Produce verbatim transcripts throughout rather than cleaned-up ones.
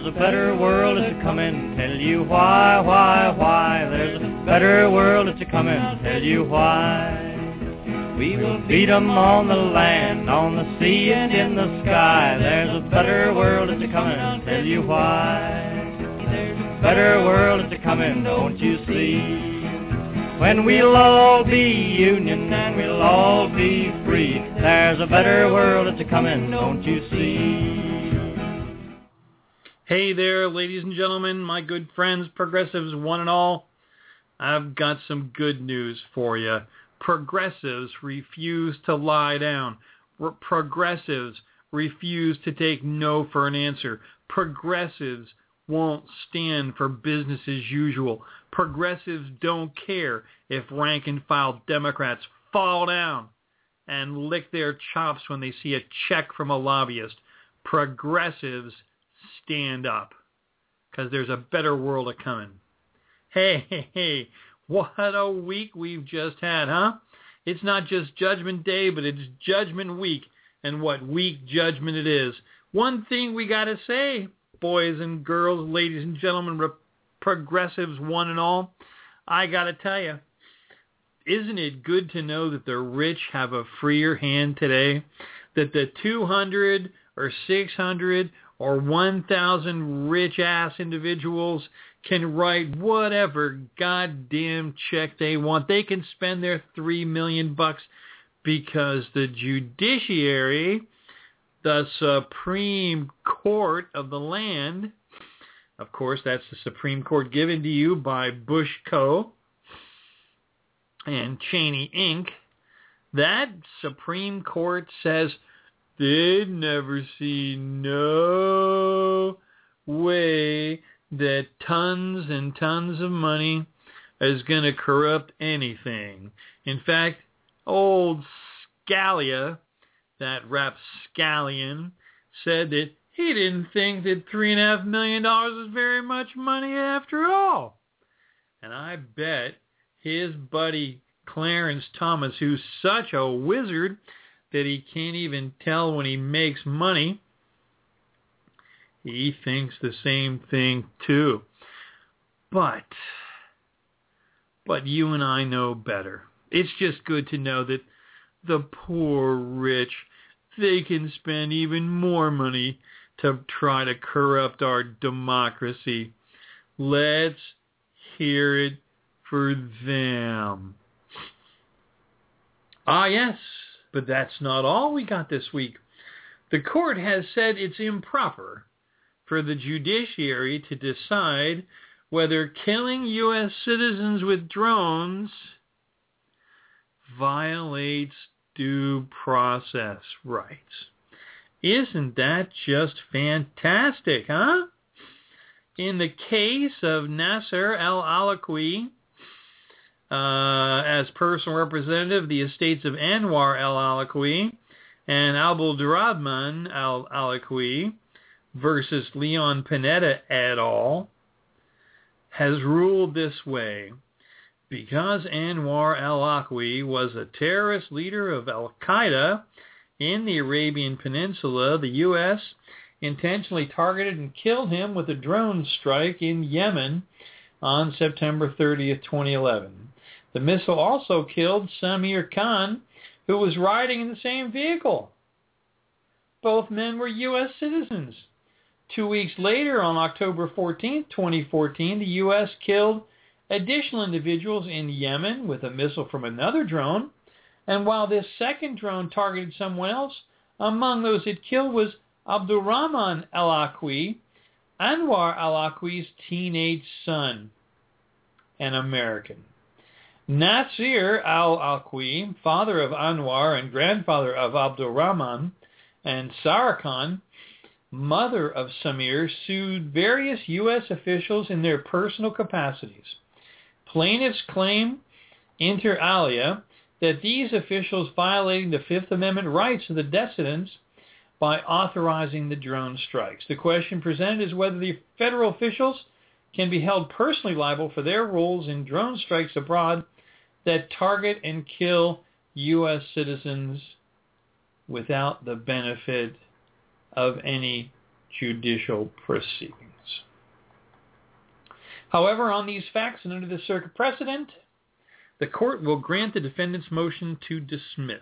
a better world that's a comin'. Tell you why, why, why. There's a better world that's a comin'. Tell you why. We will beat 'em on the land, on the sea and in the sky. There's a better world that's a comin'. Tell you why. There's a better world that's a comin', don't you see? When we'll all be union and we'll all be free. There's a better world that's a comin', don't you see? Hey there, ladies and gentlemen, my good friends, progressives one and all. I've got some good news for you. Progressives refuse to lie down. R- progressives refuse to take no for an answer. Progressives won't stand for business as usual. Progressives don't care if rank-and-file Democrats fall down and lick their chops when they see a check from a lobbyist. Progressives stand up because there's a better world a-coming. Hey, hey, hey, what a week we've just had, huh? It's not just Judgment Day, but it's Judgment Week, and what week judgment it is. One thing we got to say, boys and girls, ladies and gentlemen, re- progressives one and all, I got to tell you, isn't it good to know that the rich have a freer hand today? That the two hundred or six hundred or one thousand rich-ass individuals can write whatever goddamn check they want. They can spend their three million bucks because the judiciary, the Supreme Court of the land, of course, that's the Supreme Court given to you by Bush Co. and Cheney Incorporated. That Supreme Court says they'd never see no way that tons and tons of money is going to corrupt anything. In fact, old Scalia, that rapscallion, said that he didn't think that three and a half million dollars was very much money after all. And I bet his buddy Clarence Thomas, who's such a wizard that he can't even tell when he makes money, he thinks the same thing too. But, but you and I know better. It's just good to know that the poor rich, they can spend even more money to try to corrupt our democracy. Let's hear it for them. Ah, yes, but that's not all we got this week. The court has said it's improper for the judiciary to decide whether killing U S citizens with drones violates due process rights. Isn't that just fantastic, huh? In the case of Nasser al-Awlaki, uh, as personal representative of the estates of Anwar al-Awlaki and Abdulrahman al-Awlaki versus Leon Panetta et al., has ruled this way. Because Anwar al-Awlaki was a terrorist leader of Al-Qaeda in the Arabian Peninsula, the U S intentionally targeted and killed him with a drone strike in Yemen on September thirtieth, twenty eleven. The missile also killed Samir Khan, who was riding in the same vehicle. Both men were U S citizens. Two weeks later, on October fourteenth, twenty fourteen, the U S killed additional individuals in Yemen with a missile from another drone. And while this second drone targeted someone else, among those it killed was Abdulrahman al-Awlaki, Anwar al-Awlaki's teenage son, an American. Nasir al-Awlaki, father of Anwar and grandfather of Abdulrahman, and Sarah Khan, mother of Samir, sued various U S officials in their personal capacities. Plaintiffs claim, inter alia, that these officials violating the Fifth Amendment rights of the dissidents by authorizing the drone strikes. The question presented is whether the federal officials can be held personally liable for their roles in drone strikes abroad that target and kill U S citizens without the benefit of any judicial proceedings. However, on these facts and under the circuit precedent, the court will grant the defendant's motion to dismiss.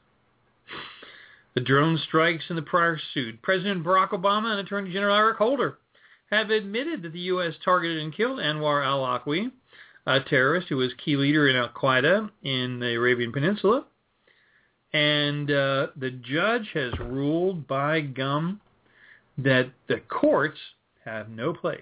The drone strikes in the prior suit. President Barack Obama and Attorney General Eric Holder have admitted that the U S targeted and killed Anwar al-Awlaki, a terrorist who was key leader in al-Qaeda in the Arabian Peninsula. And uh, the judge has ruled by gum that the courts have no place,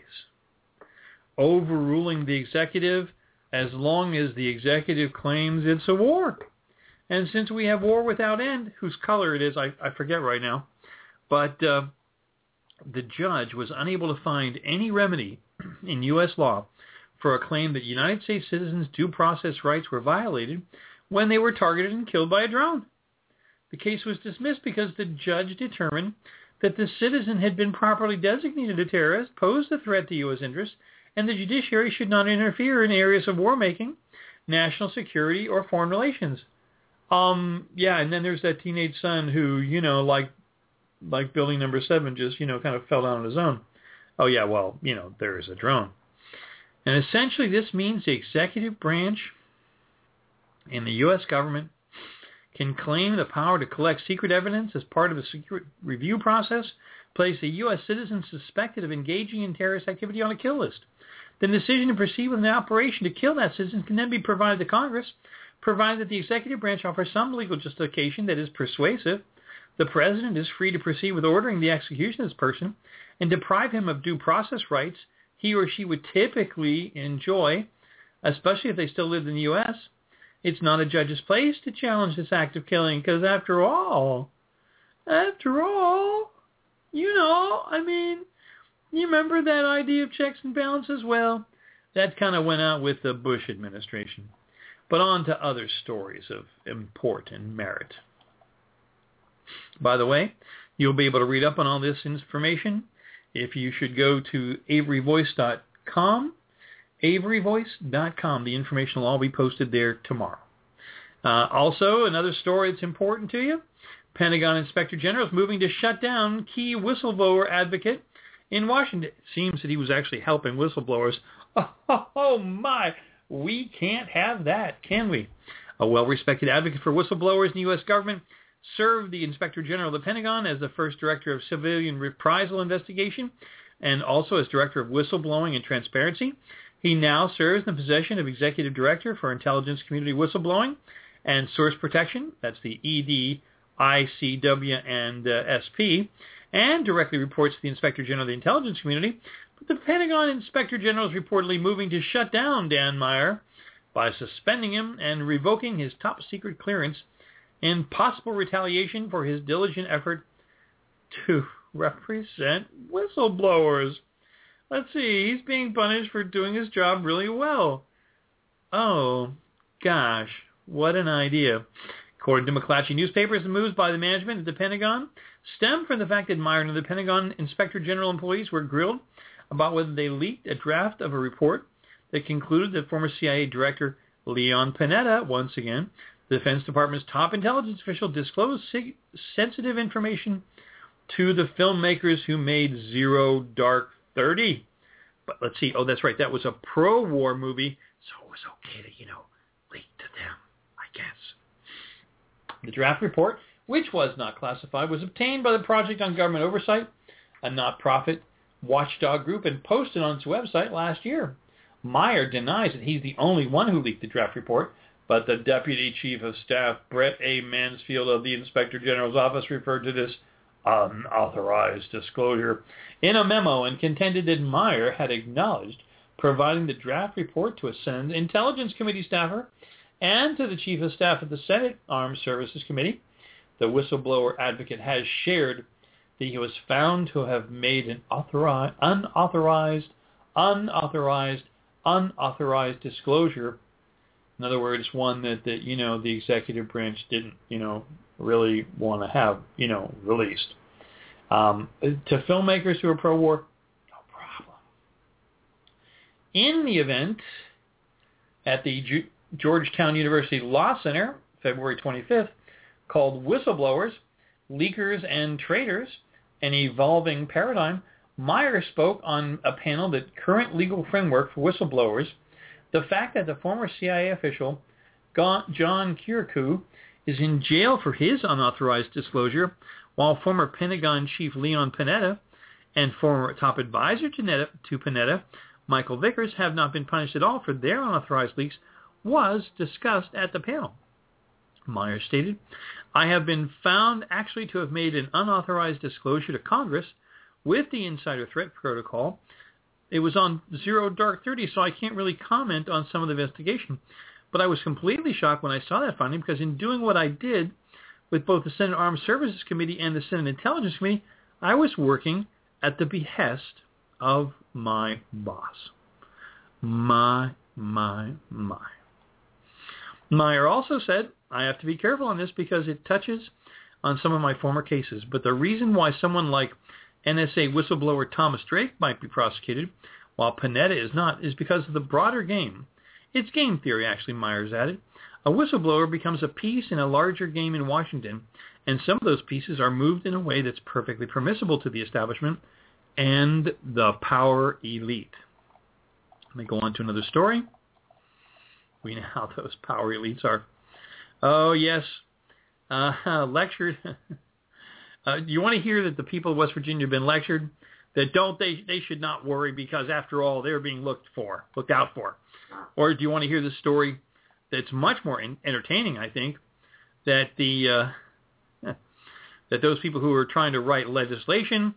overruling the executive as long as the executive claims it's a war. And since we have war without end, whose color it is, I, I forget right now, but uh, the judge was unable to find any remedy in U S law for a claim that United States citizens' due process rights were violated when they were targeted and killed by a drone. The case was dismissed because the judge determined that the citizen had been properly designated a terrorist, posed a threat to U S interests, and the judiciary should not interfere in areas of war-making, national security, or foreign relations. Um, yeah, and then there's that teenage son who, you know, like like building number seven, just, you know, kind of fell down on his own. Oh, yeah, well, you know, there is a drone. And essentially this means the executive branch in the U S government can claim the power to collect secret evidence as part of a secret review process, place a U S citizen suspected of engaging in terrorist activity on a kill list. The decision to proceed with an operation to kill that citizen can then be provided to Congress, provided that the executive branch offers some legal justification that is persuasive. The president is free to proceed with ordering the execution of this person and deprive him of due process rights he or she would typically enjoy, especially if they still lived in the U S It's not a judge's place to challenge this act of killing, because after all, after all, you know, I mean, you remember that idea of checks and balances? Well, that kind of went out with the Bush administration. But on to other stories of import and merit. By the way, you'll be able to read up on all this information if you should go to avery voice dot com. avery voice dot com. The information will all be posted there tomorrow. Uh, also, another story that's important to you. Pentagon Inspector General is moving to shut down key whistleblower advocate in Washington. It seems that he was actually helping whistleblowers. Oh, oh my, we can't have that, can we? A well-respected advocate for whistleblowers in the U S government served the Inspector General of the Pentagon as the first Director of Civilian Reprisal Investigation and also as Director of Whistleblowing and Transparency. He now serves in the position of Executive Director for Intelligence Community Whistleblowing and Source Protection, that's the E D, I C W, and uh, S P, and directly reports to the Inspector General of the Intelligence Community. But the Pentagon Inspector General is reportedly moving to shut down Dan Meyer by suspending him and revoking his top-secret clearance in possible retaliation for his diligent effort to represent whistleblowers. Let's see, he's being punished for doing his job really well. Oh, gosh, what an idea. According to McClatchy newspapers, the moves by the management at the Pentagon stem from the fact that Meyer and the Pentagon Inspector General employees were grilled about whether they leaked a draft of a report that concluded that former C I A Director Leon Panetta, once again, the Defense Department's top intelligence official, disclosed sig- sensitive information to the filmmakers who made Zero Dark Thirty. But let's see. Oh, that's right. That was a pro-war movie, so it was okay to, you know, leak to them, I guess. The draft report, which was not classified, was obtained by the Project on Government Oversight, a not-profit watchdog group, and posted on its website last year. Meyer denies that he's the only one who leaked the draft report, but the Deputy Chief of Staff, Brett A. Mansfield of the Inspector General's office, referred to this unauthorized disclosure in a memo and contended that Meyer had acknowledged providing the draft report to a Senate Intelligence Committee staffer and to the Chief of Staff of the Senate Armed Services Committee. The whistleblower advocate has shared that he was found to have made an authori- unauthorized, unauthorized, unauthorized disclosure. In other words, one that, that, you know, the executive branch didn't, you know, really want to have, you know, released. Um, to filmmakers who are pro-war, no problem. In the event at the G- Georgetown University Law Center, February twenty-fifth, called Whistleblowers, Leakers, and Traitors, an Evolving Paradigm, Meyer spoke on a panel that current legal framework for whistleblowers, the fact that the former C I A official, John Kiriakou, is in jail for his unauthorized disclosure, while former Pentagon Chief Leon Panetta and former top advisor to Panetta, Michael Vickers, have not been punished at all for their unauthorized leaks, was discussed at the panel. Meyer stated, "I have been found actually to have made an unauthorized disclosure to Congress with the insider threat protocol. It was on Zero Dark Thirty, so I can't really comment on some of the investigation. But I was completely shocked when I saw that finding, because in doing what I did with both the Senate Armed Services Committee and the Senate Intelligence Committee, I was working at the behest of my boss." My, my, my. Meyer also said, "I have to be careful on this because it touches on some of my former cases. But the reason why someone like N S A whistleblower Thomas Drake might be prosecuted, while Panetta is not, is because of the broader game. It's game theory," actually, Myers added. "A whistleblower becomes a piece in a larger game in Washington, and some of those pieces are moved in a way that's perfectly permissible to the establishment and the power elite." Let me go on to another story. We know how those power elites are. Oh, yes. Uh, lectured. uh, you want to hear that the people of West Virginia have been lectured? That don't they, they should not worry, because after all, they're being looked for, looked out for. Or do you want to hear the story that's much more in, entertaining, I think, that the uh, that those people who are trying to write legislation,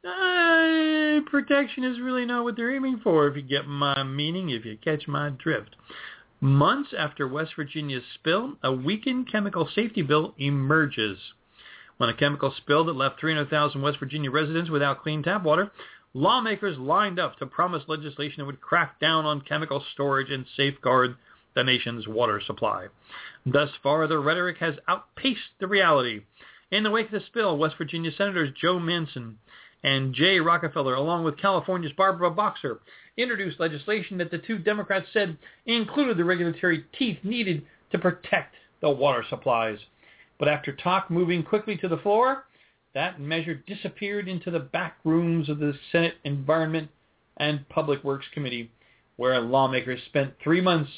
uh, protection is really not what they're aiming for, if you get my meaning, if you catch my drift. Months after West Virginia's spill, a weakened chemical safety bill emerges. When a chemical spill that left three hundred thousand West Virginia residents without clean tap water, lawmakers lined up to promise legislation that would crack down on chemical storage and safeguard the nation's water supply. Thus far, the rhetoric has outpaced the reality. In the wake of the spill, West Virginia Senators Joe Manchin and Jay Rockefeller, along with California's Barbara Boxer, introduced legislation that the two Democrats said included the regulatory teeth needed to protect the water supplies. But after talk moving quickly to the floor, that measure disappeared into the back rooms of the Senate Environment and Public Works Committee, where lawmakers spent three months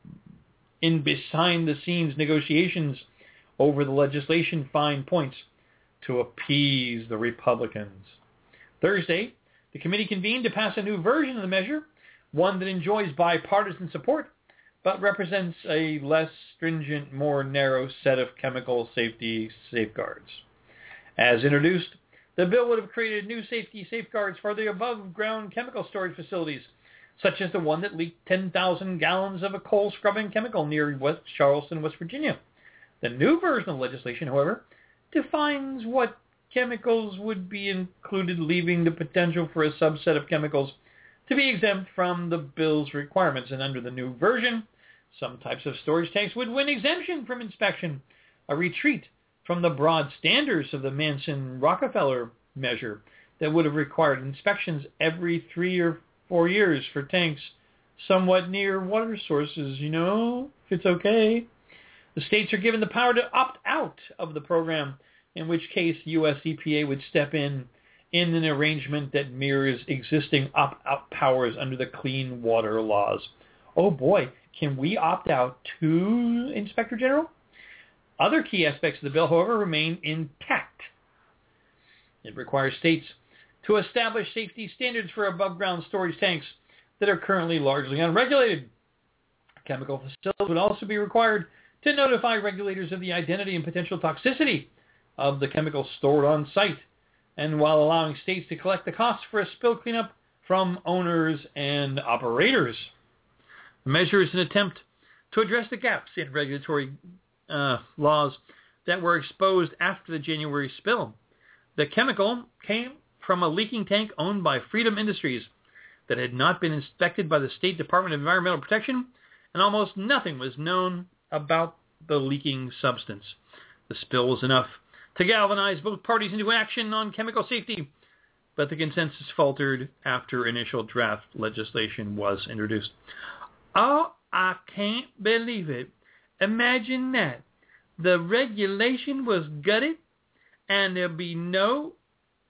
in behind-the-scenes negotiations over the legislation fine points to appease the Republicans. Thursday, the committee convened to pass a new version of the measure, one that enjoys bipartisan support, but represents a less stringent, more narrow set of chemical safety safeguards. As introduced, the bill would have created new safety safeguards for the above-ground chemical storage facilities, such as the one that leaked ten thousand gallons of a coal-scrubbing chemical near West Charleston, West Virginia. The new version of legislation, however, defines what chemicals would be included, leaving the potential for a subset of chemicals to be exempt from the bill's requirements. And under the new version, some types of storage tanks would win exemption from inspection, a retreat from the broad standards of the Manchin-Rockefeller measure that would have required inspections every three or four years for tanks somewhat near water sources, you know, if it's okay. The states are given the power to opt out of the program, in which case U S E P A would step in in an arrangement that mirrors existing opt-out powers under the clean water laws. Oh boy, can we opt out to Inspector General? Other key aspects of the bill, however, remain intact. It requires states to establish safety standards for above-ground storage tanks that are currently largely unregulated. Chemical facilities would also be required to notify regulators of the identity and potential toxicity of the chemicals stored on site, and while allowing states to collect the costs for a spill cleanup from owners and operators. The measure is an attempt to address the gaps in regulatory uh, laws that were exposed after the January spill. The chemical came from a leaking tank owned by Freedom Industries that had not been inspected by the State Department of Environmental Protection, and almost nothing was known about the leaking substance. The spill was enough to galvanize both parties into action on chemical safety, but the consensus faltered after initial draft legislation was introduced. Oh, I can't believe it. Imagine that. The regulation was gutted, and there'll be no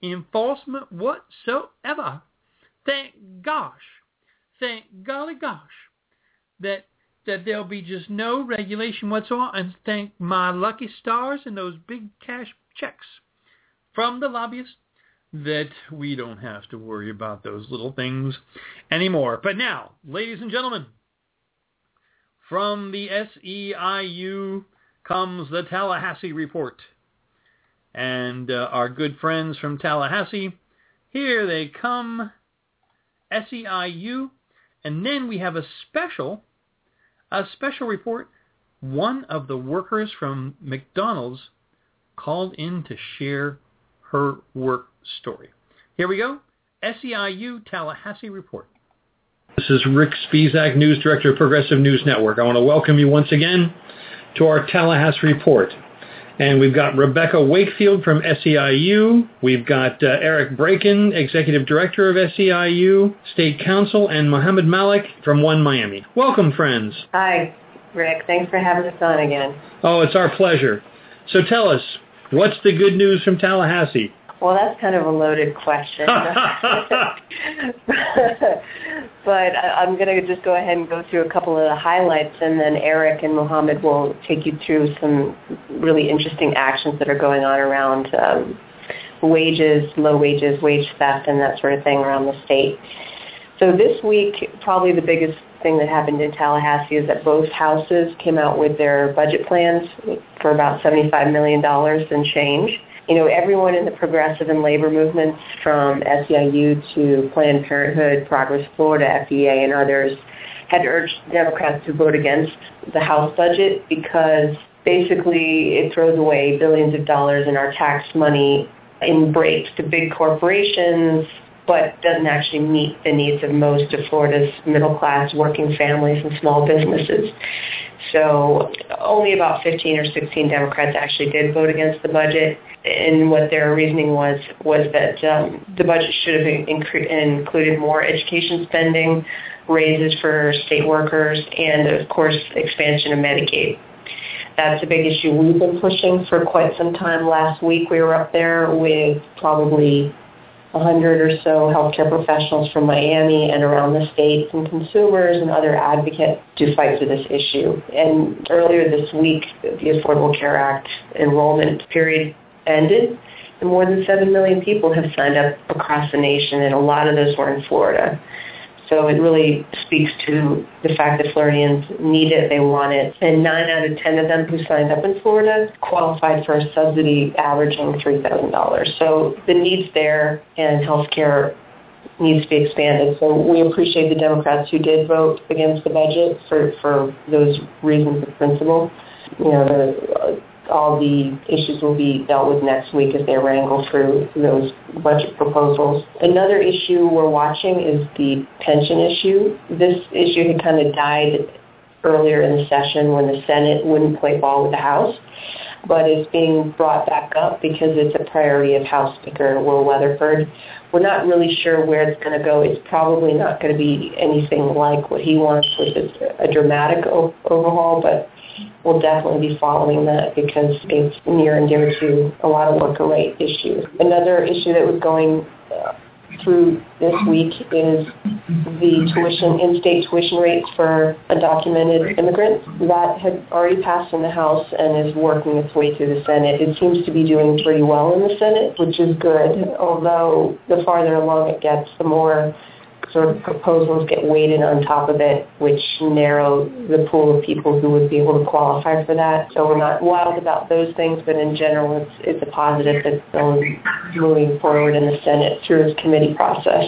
enforcement whatsoever. Thank gosh, thank golly gosh, that that there'll be just no regulation whatsoever, and thank my lucky stars and those big cash checks from the lobbyists that we don't have to worry about those little things anymore. But now, ladies and gentlemen, from the S E I U comes the Tallahassee Report. And uh, our good friends from Tallahassee, here they come, S E I U, and then we have a special, a special report. One of the workers from McDonald's called in to share her work story. Here we go, S E I U Tallahassee Report. This is Rick Spisak, News Director of Progressive News Network. I want to welcome you once again to our Tallahassee Report. And we've got Rebecca Wakefield from S E I U. We've got uh, Eric Braken, Executive Director of S E I U, State Counsel, and Mohammed Malik from One Miami. Welcome, friends. Hi, Rick. Thanks for having us on again. Oh, it's our pleasure. So tell us, what's the good news from Tallahassee? Well, that's kind of a loaded question. But I'm going to just go ahead and go through a couple of the highlights, and then Eric and Mohammed will take you through some really interesting actions that are going on around um, wages, low wages, wage theft, and that sort of thing around the state. So this week, probably the biggest thing that happened in Tallahassee is that both houses came out with their budget plans for about seventy-five million dollars and change. You know, everyone in the progressive and labor movements, from S E I U to Planned Parenthood, Progress Florida, F E A, and others, had urged Democrats to vote against the House budget because basically it throws away billions of dollars in our tax money in breaks to big corporations, but doesn't actually meet the needs of most of Florida's middle-class working families and small businesses. So only about fifteen or sixteen Democrats actually did vote against the budget, and what their reasoning was was that um, the budget should have incre- included more education spending, raises for state workers, and, of course, expansion of Medicaid. That's a big issue we've been pushing for quite some time. Last week we were up there with probably one hundred or so healthcare professionals from Miami and around the states, and consumers and other advocates to fight for this issue. And earlier this week, the Affordable Care Act enrollment period ended, and more than seven million people have signed up across the nation, and a lot of those were in Florida. So it really speaks to the fact that Floridians need it, they want it, and nine out of ten of them who signed up in Florida qualified for a subsidy averaging three thousand dollars. So the need's there, and health care needs to be expanded. So we appreciate the Democrats who did vote against the budget for, for those reasons of principle. You know, the, all the issues will be dealt with next week as they wrangle through those budget proposals. Another issue we're watching is the pension issue. This issue had kind of died earlier in the session when the Senate wouldn't play ball with the House, but it's being brought back up because it's a priority of House Speaker Will Weatherford. We're not really sure where it's going to go. It's probably not going to be anything like what he wants, which is a dramatic o- overhaul, but we'll definitely be following that because it's near and dear to a lot of worker rate issues. Another issue that was going uh, through this week is the tuition, in-state tuition rates for undocumented immigrants. That had already passed in the House and is working its way through the Senate. It seems to be doing pretty well in the Senate, which is good, although the farther along it gets, the more sort of proposals get weighted on top of it, which narrow the pool of people who would be able to qualify for that. So we're not wild about those things, but in general, it's it's a positive that bill is moving forward in the Senate through its committee process.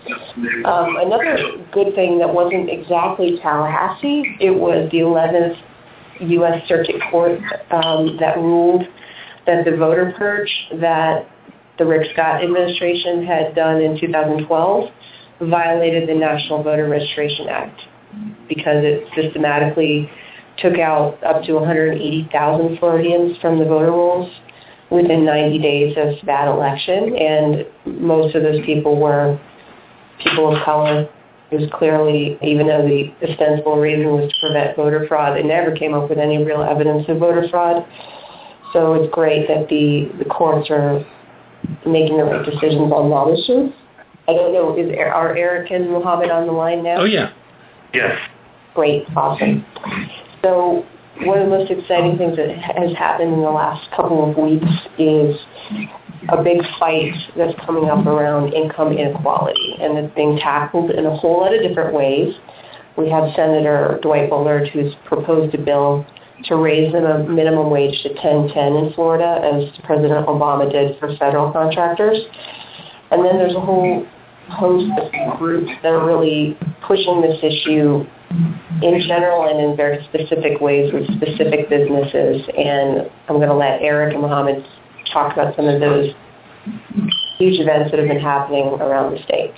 Um, another good thing that wasn't exactly Tallahassee, it was the eleventh U S Circuit Court um, that ruled that the voter purge that the Rick Scott administration had done in two thousand twelve violated the National Voter Registration Act because it systematically took out up to one hundred eighty thousand Floridians from the voter rolls within ninety days of that election, and most of those people were people of color. It was clearly, even though the ostensible reason was to prevent voter fraud, they never came up with any real evidence of voter fraud. So it's great that the, the courts are making the right decisions on that issue. I don't know, is are Eric and Mohammed on the line now? Oh, yeah. Yes. Great, awesome. So one of the most exciting things that has happened in the last couple of weeks is a big fight that's coming up around income inequality, and it's being tackled in a whole lot of different ways. We have Senator Dwight Bullard, who's proposed a bill to raise the minimum wage to ten ten in Florida, as President Obama did for federal contractors. And then there's a whole host of groups that are really pushing this issue in general and in very specific ways with specific businesses. And I'm going to let Eric and Mohammed talk about some of those huge events that have been happening around the state.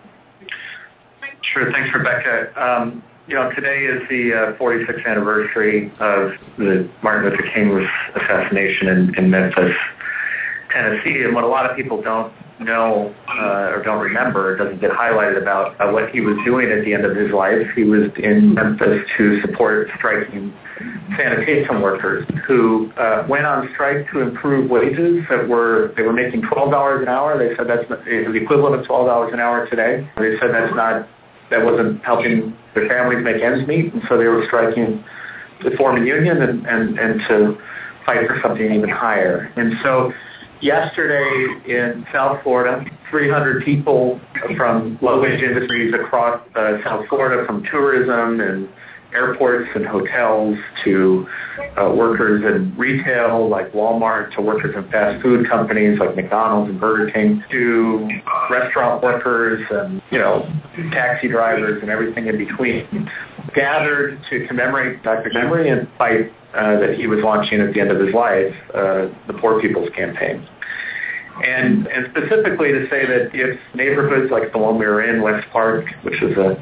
Sure. Thanks, Rebecca. Um, you know, today is the uh, forty-sixth anniversary of the Martin Luther King's assassination in, in Memphis, Tennessee. And what a lot of people don't know uh, or don't remember, doesn't get highlighted about uh, what he was doing at the end of his life. He was in Memphis to support striking sanitation workers who uh, went on strike to improve wages that were, they were making twelve dollars an hour. They said that's the equivalent of twelve dollars an hour today. They said that's not, that wasn't helping their families make ends meet, and so they were striking to form a union and, and, and to fight for something even higher. And so yesterday in South Florida, three hundred people from low-wage industries across uh, South Florida, from tourism and airports and hotels to uh, workers in retail like Walmart, to workers in fast food companies like McDonald's and Burger King, to restaurant workers and, you know, taxi drivers and everything in between, gathered to commemorate Doctor Memory and fight uh, that he was launching at the end of his life, uh, the Poor People's Campaign. And, and specifically to say that if neighborhoods like the one we were in, West Park, which is a,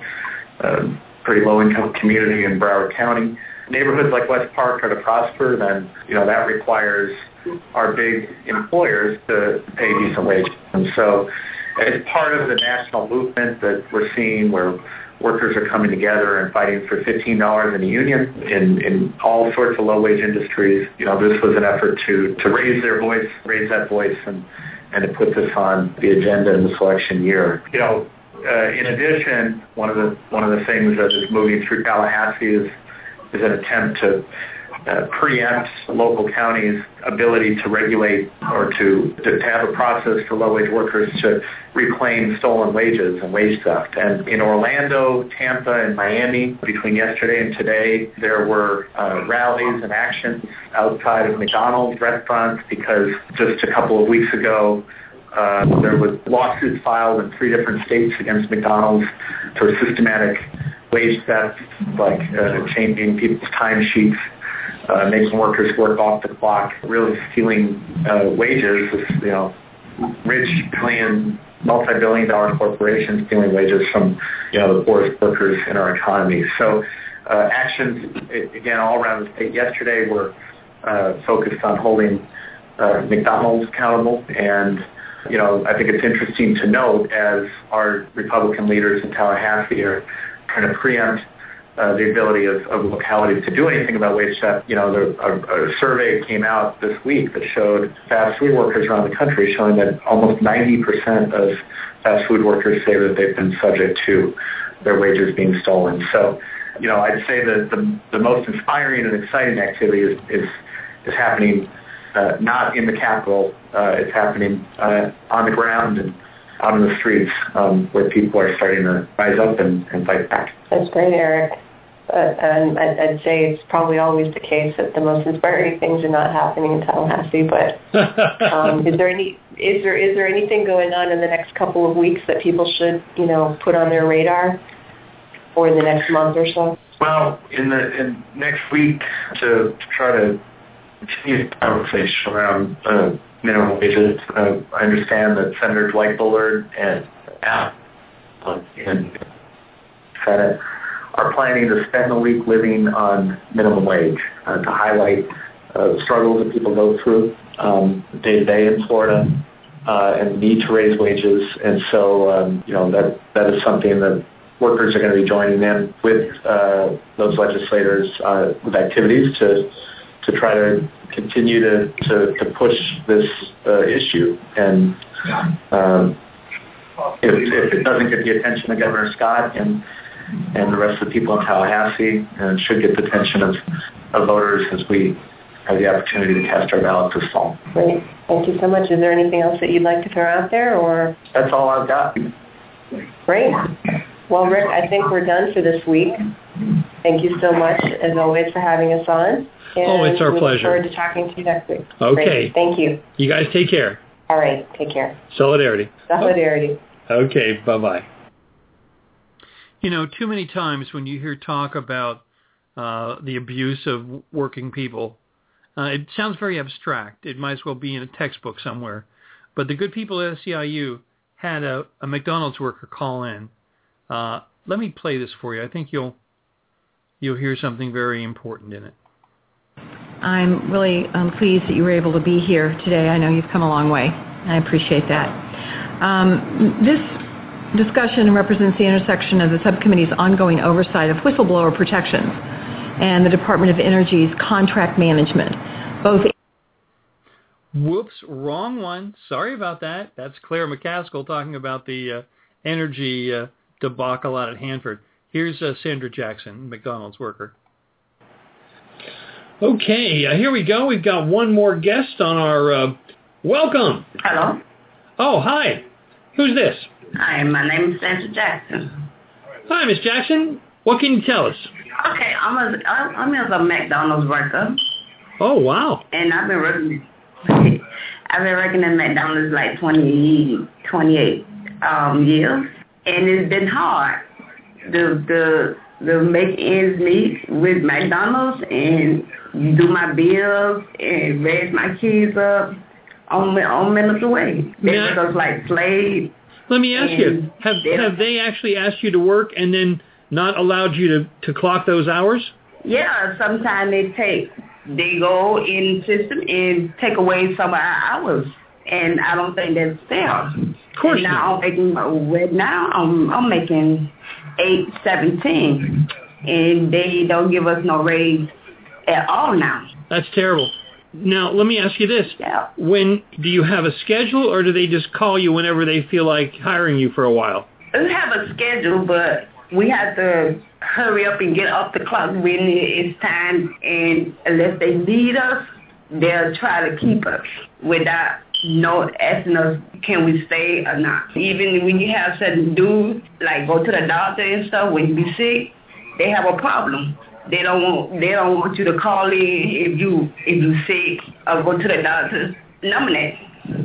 a pretty low-income community in Broward County, neighborhoods like West Park are to prosper, then, you know, that requires our big employers to pay decent wages. And so as part of the national movement that we're seeing where workers are coming together and fighting for fifteen dollars in a union in, in all sorts of low-wage industries, you know, this was an effort to, to raise their voice, raise that voice, and, and to put this on the agenda in this election year. You know, uh, in addition, one of the one of the things that is moving through Tallahassee is is an attempt to uh, preempt local counties' ability to regulate or to, to, to have a process for low-wage workers to reclaim stolen wages and wage theft. And in Orlando, Tampa, and Miami, between yesterday and today, there were uh, rallies and actions outside of McDonald's restaurants because just a couple of weeks ago, uh, there was lawsuits filed in three different states against McDonald's for systematic wage theft, like uh, changing people's timesheets, uh, making workers work off the clock, really stealing uh, wages, you know, rich, billion, multi-billion dollar corporations stealing wages from, you know, the poorest workers in our economy. So uh, actions, again, all around the state yesterday were uh, focused on holding uh, McDonald's accountable. And, you know, I think it's interesting to note as our Republican leaders in Tallahassee are trying to preempt uh, the ability of, of localities to do anything about wage theft. You know, the, a, a survey came out this week that showed fast food workers around the country showing that almost ninety percent of fast food workers say that they've been subject to their wages being stolen. So, you know, I'd say that the, the most inspiring and exciting activity is, is, is happening uh, not in the Capitol. Uh, it's happening uh, on the ground and out in the streets um, where people are starting to rise up and, and fight back. That's great, Eric. Uh, and I'd, I'd say it's probably always the case that the most inspiring things are not happening in Tallahassee. But um, is there any is there is there anything going on in the next couple of weeks that people should, you know, put on their radar, or in the next month or so? Well, in the in next week to try to continue the conversation around uh, minimum wages. Uh, I understand that Senator Dwight Bullard and Al in the Senate are planning to spend the week living on minimum wage uh, to highlight uh, the struggles that people go through um, day to day in Florida uh, and the need to raise wages. And so, um, you know, that that is something that workers are going to be joining in with uh, those legislators uh, with activities to to try to continue to, to, to push this uh, issue. And um, if, if it doesn't get the attention of Governor Scott and and the rest of the people in Tallahassee, and it should get the attention of, of voters as we have the opportunity to cast our ballot this fall. Great. Thank you so much. Is there anything else that you'd like to throw out there, or? That's all I've got. Great. Well, Rick, I think we're done for this week. Thank you so much, as always, for having us on. And oh, it's our we pleasure. Look forward to talking to you next week. Okay. Great. Thank you. You guys take care. All right. Take care. Solidarity. Solidarity. Okay. Bye-bye. You know, too many times when you hear talk about uh, the abuse of working people, uh, it sounds very abstract. It might as well be in a textbook somewhere. But the good people at S E I U had a, a McDonald's worker call in. Uh, let me play this for you. I think you'll you'll hear something very important in it. I'm really um, pleased that you were able to be here today. I know you've come a long way. I appreciate that. Um, this discussion represents the intersection of the subcommittee's ongoing oversight of whistleblower protections and the Department of Energy's contract management. Both. Whoops, wrong one. Sorry about that. That's Claire McCaskill talking about the uh, energy uh, debacle out at Hanford. Here's uh, Sandra Jackson, McDonald's worker. Okay, uh, here we go. We've got one more guest on our... Uh, welcome. Hello. Oh, hi. Who's this? Hi, my name is Sandra Jackson. Hi, Miss Jackson. What can you tell us? Okay, I'm a I'm a McDonald's worker. Oh, wow. And I've been working I've been working at McDonald's like twenty, twenty-eight um, years, and it's been hard. The the the make ends meet with McDonald's and do my bills and raise my kids up on on minutes away. They Now, work us like slaves. Let me ask you, have they- have they actually asked you to work and then not allowed you to, to clock those hours? Yeah, sometimes they take, they go in system and take away some of our hours, and I don't think that's fair. Of course and now not. I'm making, right now I'm, I'm making eight seventeen, and they don't give us no raise at all now. That's terrible. Now, let me ask you this. Yeah. When do you have a schedule, or do they just call you whenever they feel like hiring you for a while? We have a schedule, but we have to hurry up and get off the clock when it's time, and unless they need us, they'll try to keep us without no asking us, can we stay or not. Even when you have certain dudes, like go to the doctor and stuff, when you be sick, they have a problem. They don't want they don't want you to call in if you if you sick or go to the doctor. Nominate.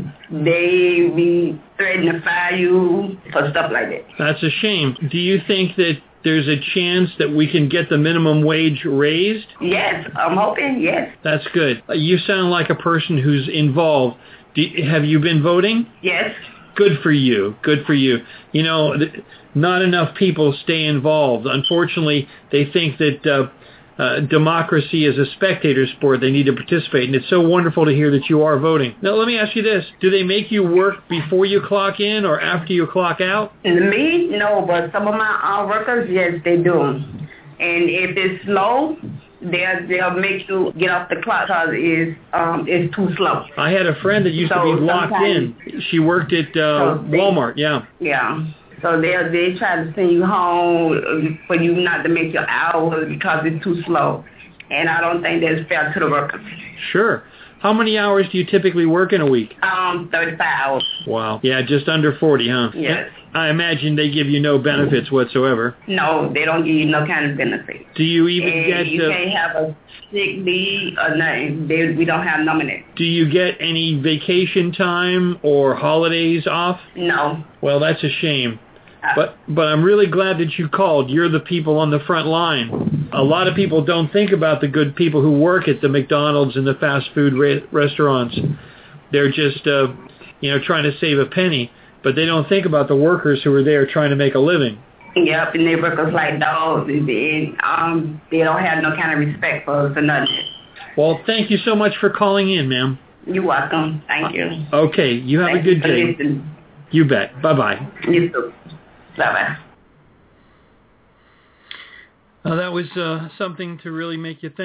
They be threatening to fire you for stuff like that. That's a shame. Do you think that there's a chance that we can get the minimum wage raised? Yes, I'm hoping, yes. That's good. Uh, You sound like a person who's involved. Do, have you been voting? Yes. Good for you. Good for you. You know, th- not enough people stay involved. Unfortunately, they think that uh, uh, democracy is a spectator sport. They need to participate. And it's so wonderful to hear that you are voting. Now, let me ask you this. Do they make you work before you clock in or after you clock out? Me, no, but some of my uh, workers, yes, they do. And if it's slow, they'll, they'll make you get off the clock because it's, um, it's too slow. I had a friend that used So to be locked in. She worked at uh, So they- Walmart, yeah. Yeah. So they they try to send you home for you not to make your hours because it's too slow. And I don't think that's fair to the workers. Sure. How many hours do you typically work in a week? Um, thirty-five hours. Wow. Yeah, just under forty, huh? Yes. I imagine they give you no benefits whatsoever. No, they don't give you no kind of benefit. Do you even And get you uh, can't have a sick leave or nothing. They, we don't have nominate. do you get any vacation time or holidays off? No. Well, that's a shame. Uh, But but I'm really glad that you called. You're the people on the front line. A lot of people don't think about the good people who work at the McDonald's and the fast food re- restaurants. They're just uh, you know trying to save a penny, but they don't think about the workers who are there trying to make a living. Yep, and they work us like dogs. And, um, they don't have no kind of respect for us or nothing. Well, thank you so much for calling in, ma'am. You're welcome. Thank you. Okay, you have Thank a good you for day. listening. You bet. Bye-bye. You too. Bye-bye. Uh, that was uh, something to really make you think.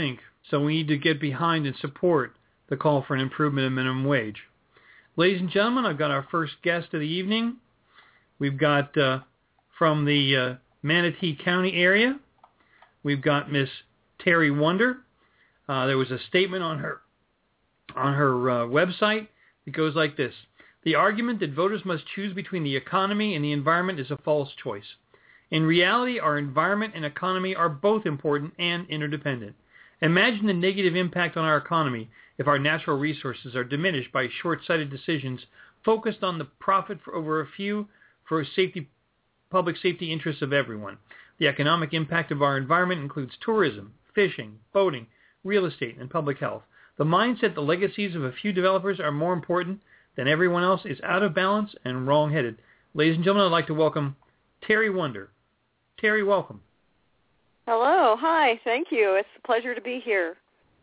So we need to get behind and support the call for an improvement in minimum wage. Ladies and gentlemen, I've got our first guest of the evening. We've got uh, from the uh, Manatee County area, we've got Miss Terry Wonder. Uh, there was a statement on her on her uh, website that goes like this: the argument that voters must choose between the economy and the environment is a false choice. In reality, our environment and economy are both important and interdependent. Imagine the negative impact on our economy if our natural resources are diminished by short-sighted decisions focused on the profit for over a few for safety, public safety interests of everyone. The economic impact of our environment includes tourism, fishing, boating, real estate, and public health. The mindset, the legacies of a few developers are more important than everyone else is out of balance and wrong-headed. Ladies and gentlemen, I'd like to welcome Terry Wonder. Terry, welcome. Hello. Hi. Thank you. It's a pleasure to be here.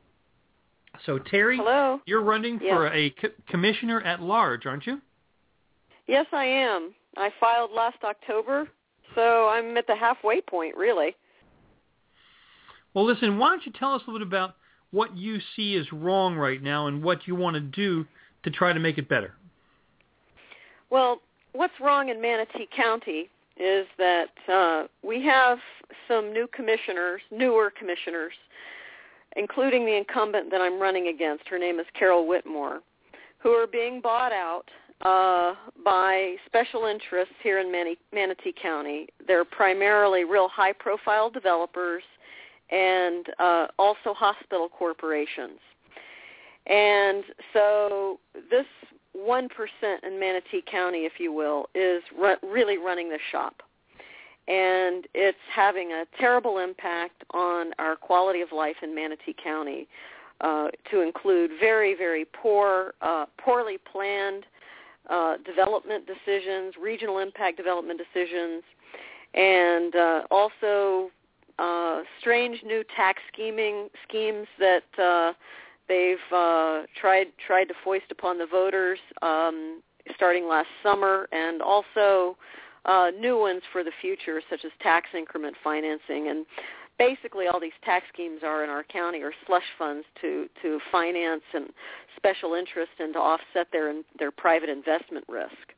So, Terry, Hello. You're running yes. for a co- commissioner at large, aren't you? Yes, I am. I filed last October, so I'm at the halfway point, really. Well, listen, why don't you tell us a little bit about what you see is wrong right now and what you want to do to try to make it better? Well, what's wrong in Manatee County is that uh, we have some new commissioners, newer commissioners, including the incumbent that I'm running against. Her name is Carol Whitmore, who are being bought out uh, by special interests here in Mani- Manatee County. They're primarily real high-profile developers and uh, also hospital corporations. And so this one percent in Manatee County, if you will, is ru- really running the shop. And it's having a terrible impact on our quality of life in Manatee County, uh, to include very, very poor, uh, poorly planned uh, development decisions, regional impact development decisions, and uh, also uh, strange new tax scheming schemes that uh, they've uh, tried tried to foist upon the voters um, starting last summer, and also uh, new ones for the future, such as tax increment financing. And basically all these tax schemes are in our county are slush funds to, to finance and special interest and to offset their their private investment risk.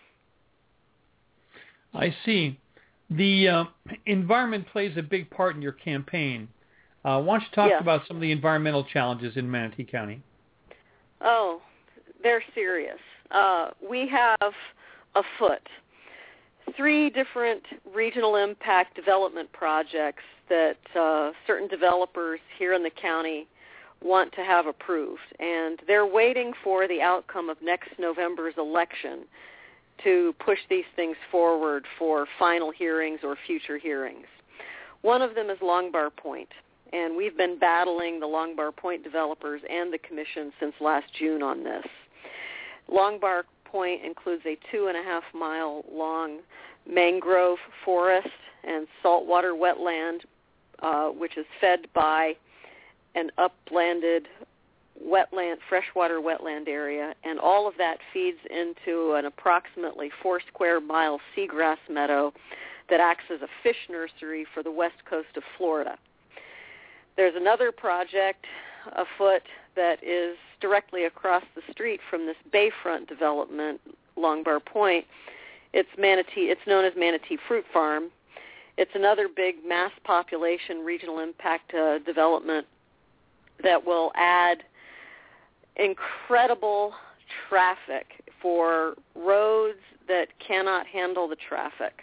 I see. The uh, environment plays a big part in your campaign. Uh, why don't you talk yes. about some of the environmental challenges in Manatee County? Oh, they're serious. Uh, we have afoot three different regional impact development projects that uh, certain developers here in the county want to have approved, and they're waiting for the outcome of next November's election to push these things forward for final hearings or future hearings. One of them is Longbar Point, and we've been battling the Longbar Point developers and the commission since last June on this. Longbar Point includes a two and a half mile long mangrove forest and saltwater wetland, uh, which is fed by an uplanded wetland, freshwater wetland area, and all of that feeds into an approximately four square mile seagrass meadow that acts as a fish nursery for the west coast of Florida. There's another project afoot that is directly across the street from this bayfront development, Longbar Point. It's Manatee. It's known as Manatee Fruit Farm. It's another big mass population regional impact uh, development that will add incredible traffic for roads that cannot handle the traffic.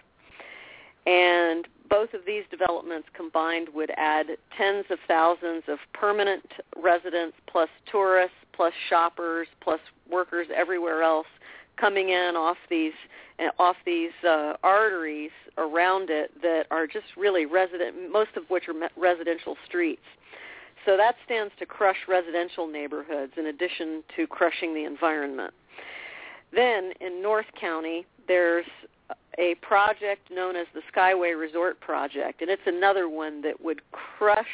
And both of these developments combined would add tens of thousands of permanent residents plus tourists plus shoppers plus workers everywhere else coming in off these off these uh, arteries around it that are just really resident, most of which are residential streets. So that stands to crush residential neighborhoods in addition to crushing the environment. Then in North County, there's a project known as the Skyway Resort Project, and it's another one that would crush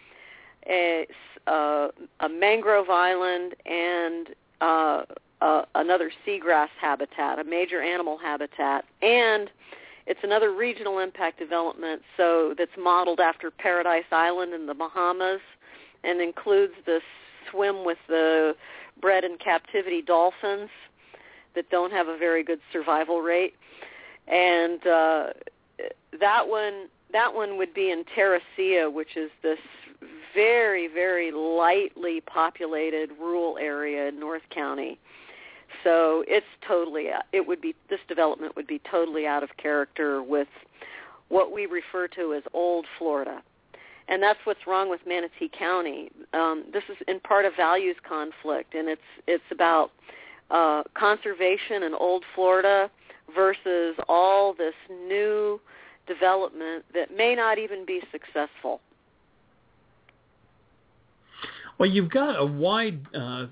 a, uh, a mangrove island and uh, uh, another seagrass habitat, a major animal habitat, and it's another regional impact development so that's modeled after Paradise Island in the Bahamas, and includes the swim with the bred in captivity dolphins that don't have a very good survival rate. And uh, that one that one would be in Terracea, which is this very, very lightly populated rural area in North County. So it's totally, it would be, this development would be totally out of character with what we refer to as old Florida. And that's what's wrong with Manatee County. Um, this is in part a values conflict, and it's it's about uh, conservation in old Florida versus all this new development that may not even be successful. Well, you've got a wide uh,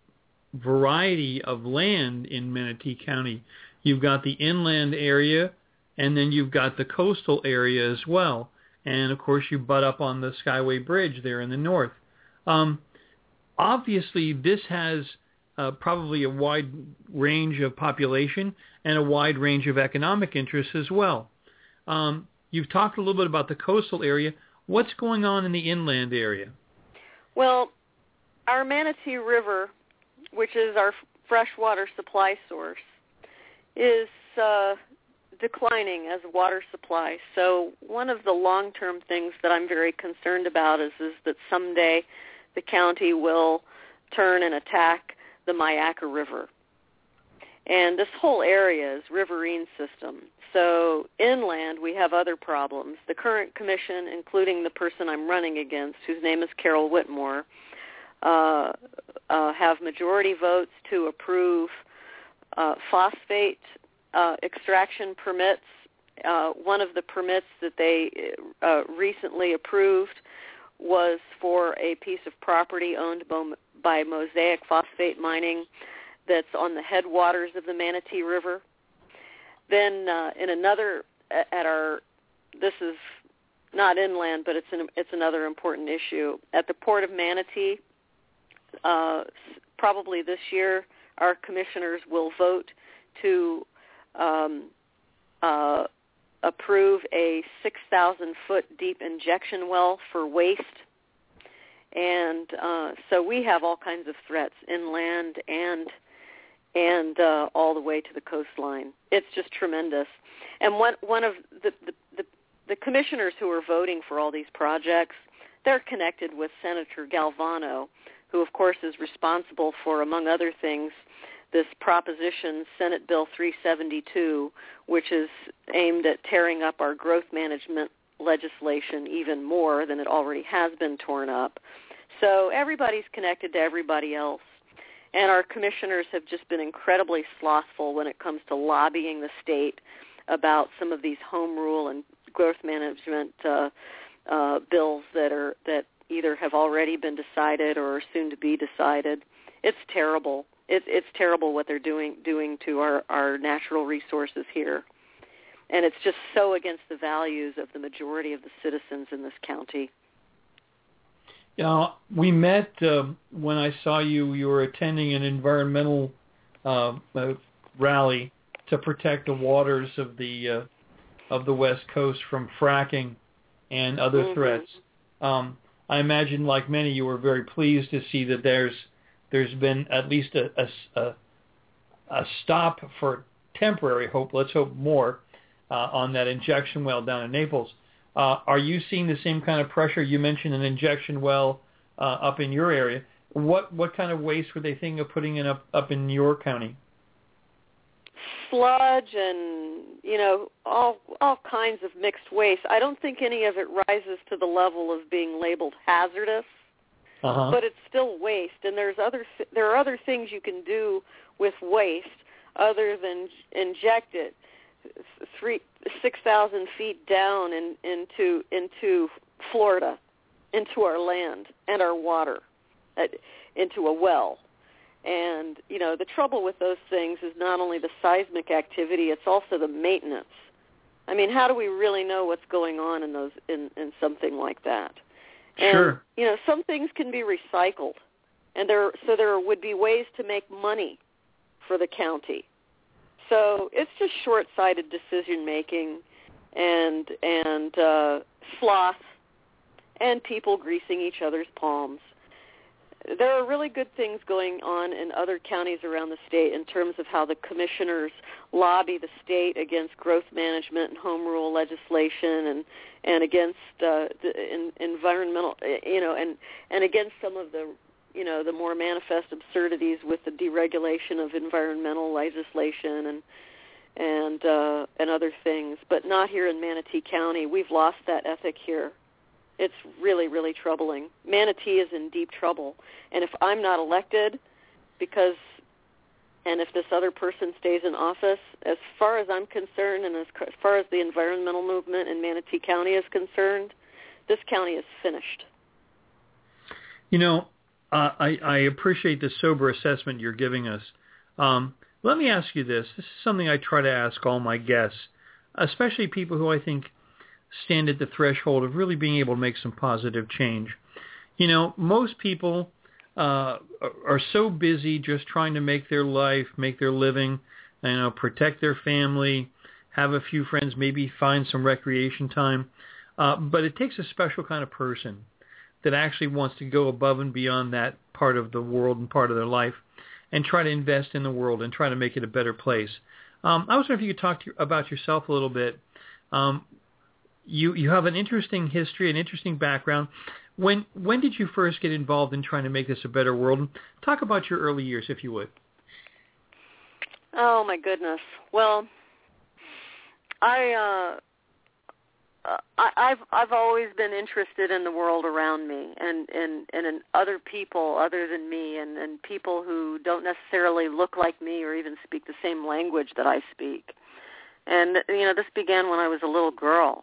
variety of land in Manatee County. You've got the inland area, and then you've got the coastal area as well. And, of course, you butt up on the Skyway Bridge there in the north. Um, obviously, this has uh, probably a wide range of population and a wide range of economic interests as well. Um, you've talked a little bit about the coastal area. What's going on in the inland area? Well, our Manatee River, which is our freshwater supply source, is uh, declining as a water supply. So one of the long-term things that I'm very concerned about is, is that someday the county will turn and attack the Myakka River. And this whole area is riverine system. So inland, we have other problems. The current commission, including the person I'm running against, whose name is Carol Whitmore, uh, uh, have majority votes to approve uh, phosphate uh, extraction permits. Uh, one of the permits that they uh, recently approved was for a piece of property owned by Mosaic Phosphate Mining that's on the headwaters of the Manatee River. Then uh, in another, at our, this is not inland, but it's an, it's another important issue. At the Port of Manatee, uh, probably this year, our commissioners will vote to um, uh, approve a six thousand foot deep injection well for waste. And uh, so we have all kinds of threats inland and and uh, all the way to the coastline. It's just tremendous. And one one of the, the, the, the commissioners who are voting for all these projects, they're connected with Senator Galvano, who, of course, is responsible for, among other things, this proposition, Senate Bill three seventy-two, which is aimed at tearing up our growth management legislation even more than it already has been torn up. So everybody's connected to everybody else. And our commissioners have just been incredibly slothful when it comes to lobbying the state about some of these home rule and growth management uh, uh, bills that are that either have already been decided or are soon to be decided. It's terrible. It's it's terrible what they're doing doing to our, our natural resources here. And it's just so against the values of the majority of the citizens in this county. You know, we met uh, when I saw you. You were attending an environmental uh, uh, rally to protect the waters of the uh, of the West Coast from fracking and other mm-hmm. threats. Um, I imagine, like many, you were very pleased to see that there's there's been at least a a, a stop for temporary hope. Let's hope more uh, on that injection well down in Naples. Uh, are you seeing the same kind of pressure? You mentioned an injection well uh, up in your area. What what kind of waste were they thinking of putting in up, up in your county? Sludge and, you know, all all kinds of mixed waste. I don't think any of it rises to the level of being labeled hazardous, uh-huh. but it's still waste. And there's other th- there are other things you can do with waste other than inject it three six thousand feet down in, into into Florida, into our land and our water, uh, into a well. And, you know, the trouble with those things is not only the seismic activity, it's also the maintenance. I mean, how do we really know what's going on in those in, in something like that? And, sure. you know, some things can be recycled, and there so there would be ways to make money for the county. So it's just short-sighted decision-making and and uh, sloth and people greasing each other's palms. There are really good things going on in other counties around the state in terms of how the commissioners lobby the state against growth management and home rule legislation, and and against uh, the in, environmental, you know, and and against some of the, you know, the more manifest absurdities with the deregulation of environmental legislation and and uh, and other things. But not here in Manatee County. We've lost that ethic here. It's really, really troubling. Manatee is in deep trouble. And if I'm not elected, because, and if this other person stays in office, as far as I'm concerned and as far as the environmental movement in Manatee County is concerned, this county is finished. You know, uh, I, I appreciate the sober assessment you're giving us. Um, let me ask you this. This is something I try to ask all my guests, especially people who I think stand at the threshold of really being able to make some positive change. You know, most people uh, are so busy just trying to make their life, make their living, you know, protect their family, have a few friends, maybe find some recreation time. Uh, but it takes a special kind of person that actually wants to go above and beyond that part of the world and part of their life and try to invest in the world and try to make it a better place. Um, I was wondering if you could talk to, about yourself a little bit. Um, You you have an interesting history, an interesting background. When when did you first get involved in trying to make this a better world? Talk about your early years, if you would. Oh my goodness. Well, I uh, I, I've I've always been interested in the world around me and and, and in other people other than me, and, and people who don't necessarily look like me or even speak the same language that I speak. And you know, this began when I was a little girl.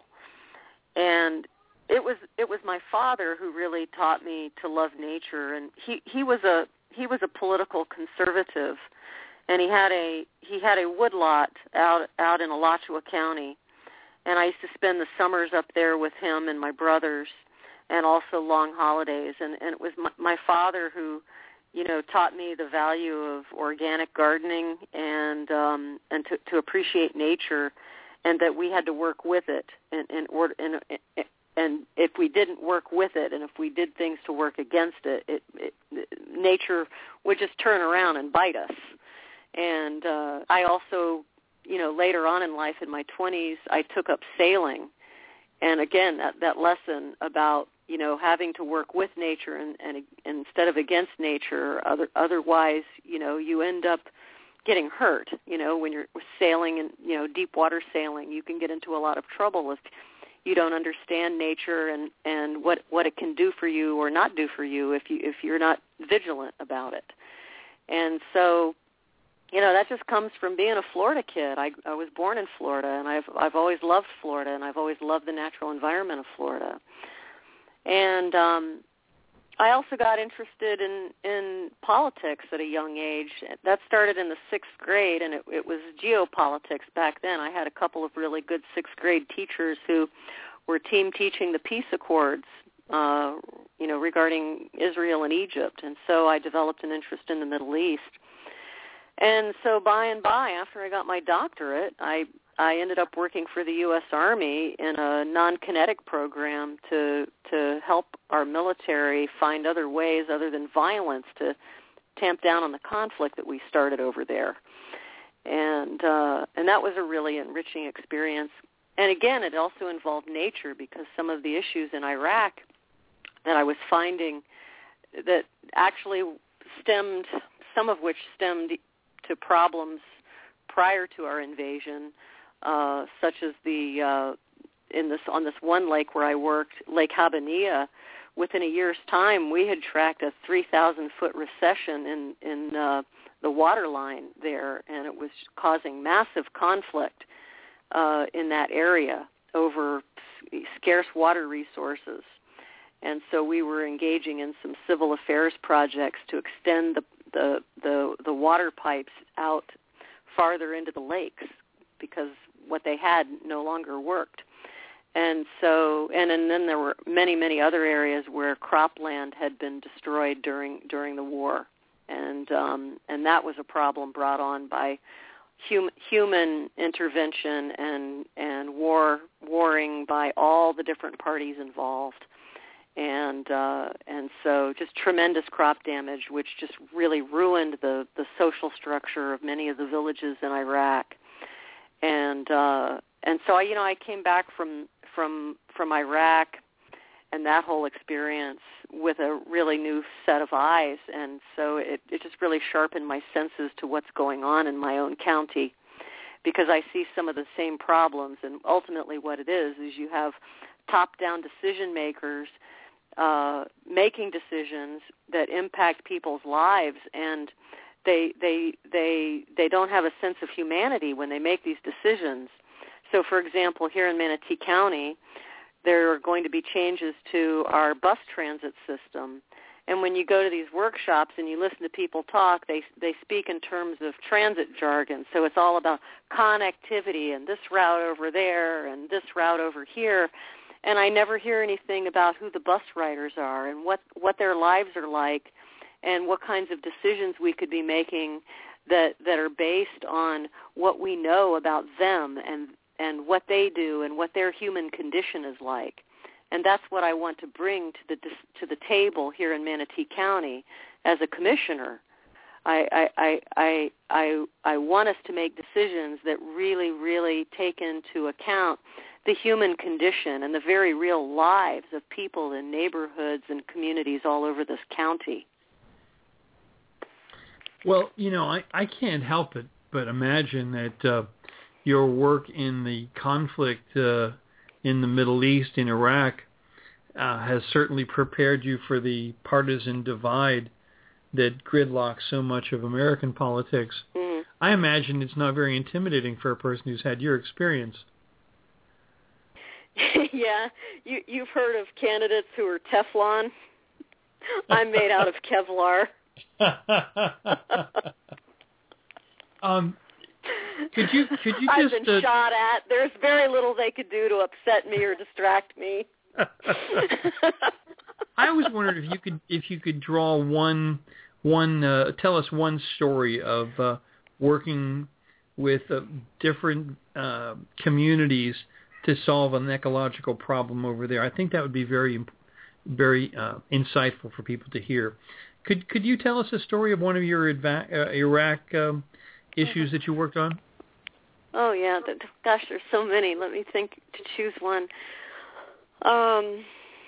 And it was it was my father who really taught me to love nature, and he, he was a he was a political conservative, and he had a he had a woodlot out out in Alachua County, and I used to spend the summers up there with him and my brothers, and also long holidays, and, and it was my, my father who, you know, taught me the value of organic gardening and um, and to, to appreciate nature. And that we had to work with it, and in order, and, and if we didn't work with it, and if we did things to work against it, it, it nature would just turn around and bite us. And uh, I also, you know, later on in life, in my twenties, I took up sailing, and again, that, that lesson about, you know, having to work with nature and, and, and instead of against nature. Other, otherwise, you know, you end up getting hurt. You know, when you're sailing and, you know, deep water sailing, you can get into a lot of trouble if you don't understand nature and, and what, what it can do for you or not do for you if you if you're not vigilant about it. And so, you know, that just comes from being a Florida kid. I, I was born in Florida, and I've I've always loved Florida, and I've always loved the natural environment of Florida. And um, I also got interested in, in politics at a young age. That started in the sixth grade, and it, it was geopolitics back then. I had a couple of really good sixth grade teachers who were team teaching the peace accords, uh, you know, regarding Israel and Egypt. And so I developed an interest in the Middle East. And so by and by, after I got my doctorate, I I ended up working for the U S Army in a non-kinetic program to to help our military find other ways other than violence to tamp down on the conflict that we started over there. And uh, and that was a really enriching experience. And again, it also involved nature, because some of the issues in Iraq that I was finding that actually stemmed, some of which stemmed to problems prior to our invasion, uh, such as the uh, in this on this one lake where I worked, Lake Habbaniyah. Within a year's time, we had tracked a three thousand foot recession in in uh, the water line there, and it was causing massive conflict uh, in that area over scarce water resources. And so we were engaging in some civil affairs projects to extend the the the, the water pipes out farther into the lakes, because what they had no longer worked. And so, and, and then there were many, many other areas where cropland had been destroyed during during the war, and um, and that was a problem brought on by hum, human intervention and and war warring by all the different parties involved. And uh, and so just tremendous crop damage, which just really ruined the, the social structure of many of the villages in Iraq. And uh, and so I, you know, I came back from from from Iraq and that whole experience with a really new set of eyes. And so it, it just really sharpened my senses to what's going on in my own county, because I see some of the same problems. And ultimately what it is is you have top-down decision makers uh, making decisions that impact people's lives, and they they they they don't have a sense of humanity when they make these decisions. So, for example, here in Manatee County, there are going to be changes to our bus transit system. And when you go to these workshops and you listen to people talk, they they speak in terms of transit jargon. So it's all about connectivity and this route over there and this route over here. And I never hear anything about who the bus riders are and what, what their lives are like and what kinds of decisions we could be making that, that are based on what we know about them and, and what they do and what their human condition is like. And that's what I want to bring to the to the table here in Manatee County as a commissioner. I I, I, I, I, I want us to make decisions that really, really take into account the human condition and the very real lives of people in neighborhoods and communities all over this county. Well, you know, I, I can't help it but imagine that uh, your work in the conflict uh, in the Middle East, in Iraq, uh, has certainly prepared you for the partisan divide that gridlocks so much of American politics. Mm. I imagine it's not very intimidating for a person who's had your experience. Yeah, you, you've heard of candidates who are Teflon. I'm made out of Kevlar. um, could you could you I've just? been uh, shot at. There's very little they could do to upset me or distract me. I always wondered if you could if you could draw one one uh, tell us one story of uh, working with uh, different uh, communities to solve an ecological problem over there. I think that would be very very uh, insightful for people to hear. Could could you tell us a story of one of your adva- uh, Iraq um, issues that you worked on? Oh yeah, gosh, there's so many. Let me think to choose one. Um,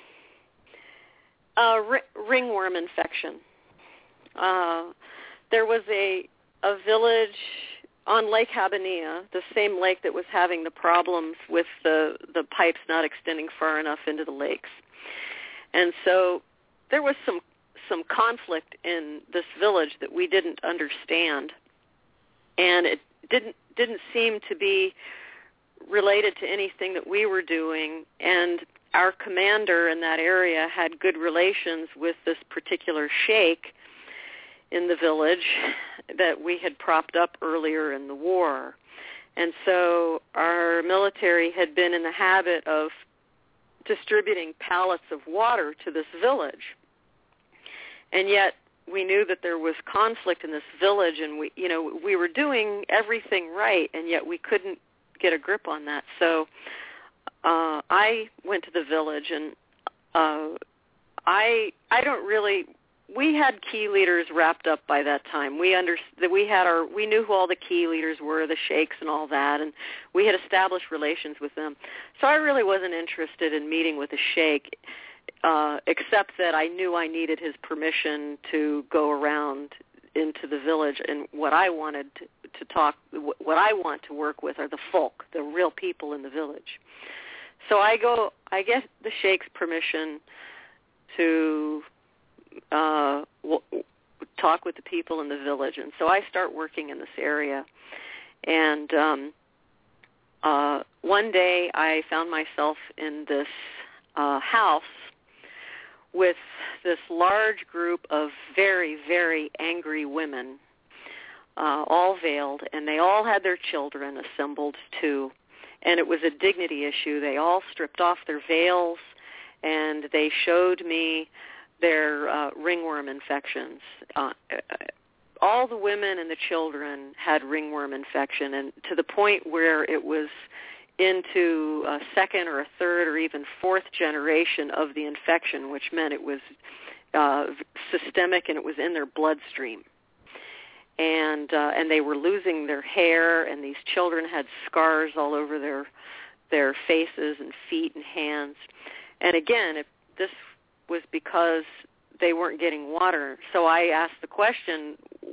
uh, ringworm infection. Uh, there was a a village on Lake Habbaniyah, the same lake that was having the problems with the the pipes not extending far enough into the lakes, and so there was some some conflict in this village that we didn't understand, and it didn't didn't seem to be related to anything that we were doing, and our commander in that area had good relations with this particular sheikh in the village that we had propped up earlier in the war. And so our military had been in the habit of distributing pallets of water to this village. And yet we knew that there was conflict in this village, and we, you know, we were doing everything right, and yet we couldn't get a grip on that. So uh, I went to the village, and uh, I I don't really. We had key leaders wrapped up by that time. We under that we had our we knew who all the key leaders were, the sheikhs and all that, and we had established relations with them. So I really wasn't interested in meeting with a sheikh, uh, except that I knew I needed his permission to go around into the village. And what I wanted to, to talk, what I want to work with are the folk, the real people in the village. So I go, I get the sheikh's permission to uh, w- talk with the people in the village. And so I start working in this area. And um, uh, one day I found myself in this uh, house with this large group of very, very angry women, uh, all veiled, and they all had their children assembled too. And it was a dignity issue. They all stripped off their veils, and they showed me their uh, ringworm infections. Uh, all the women and the children had ringworm infection, and to the point where it was into a second or a third or even fourth generation of the infection, which meant it was uh, systemic and it was in their bloodstream. And uh, and they were losing their hair, and these children had scars all over their their faces and feet and hands. And again, if this was because they weren't getting water. So I asked the question,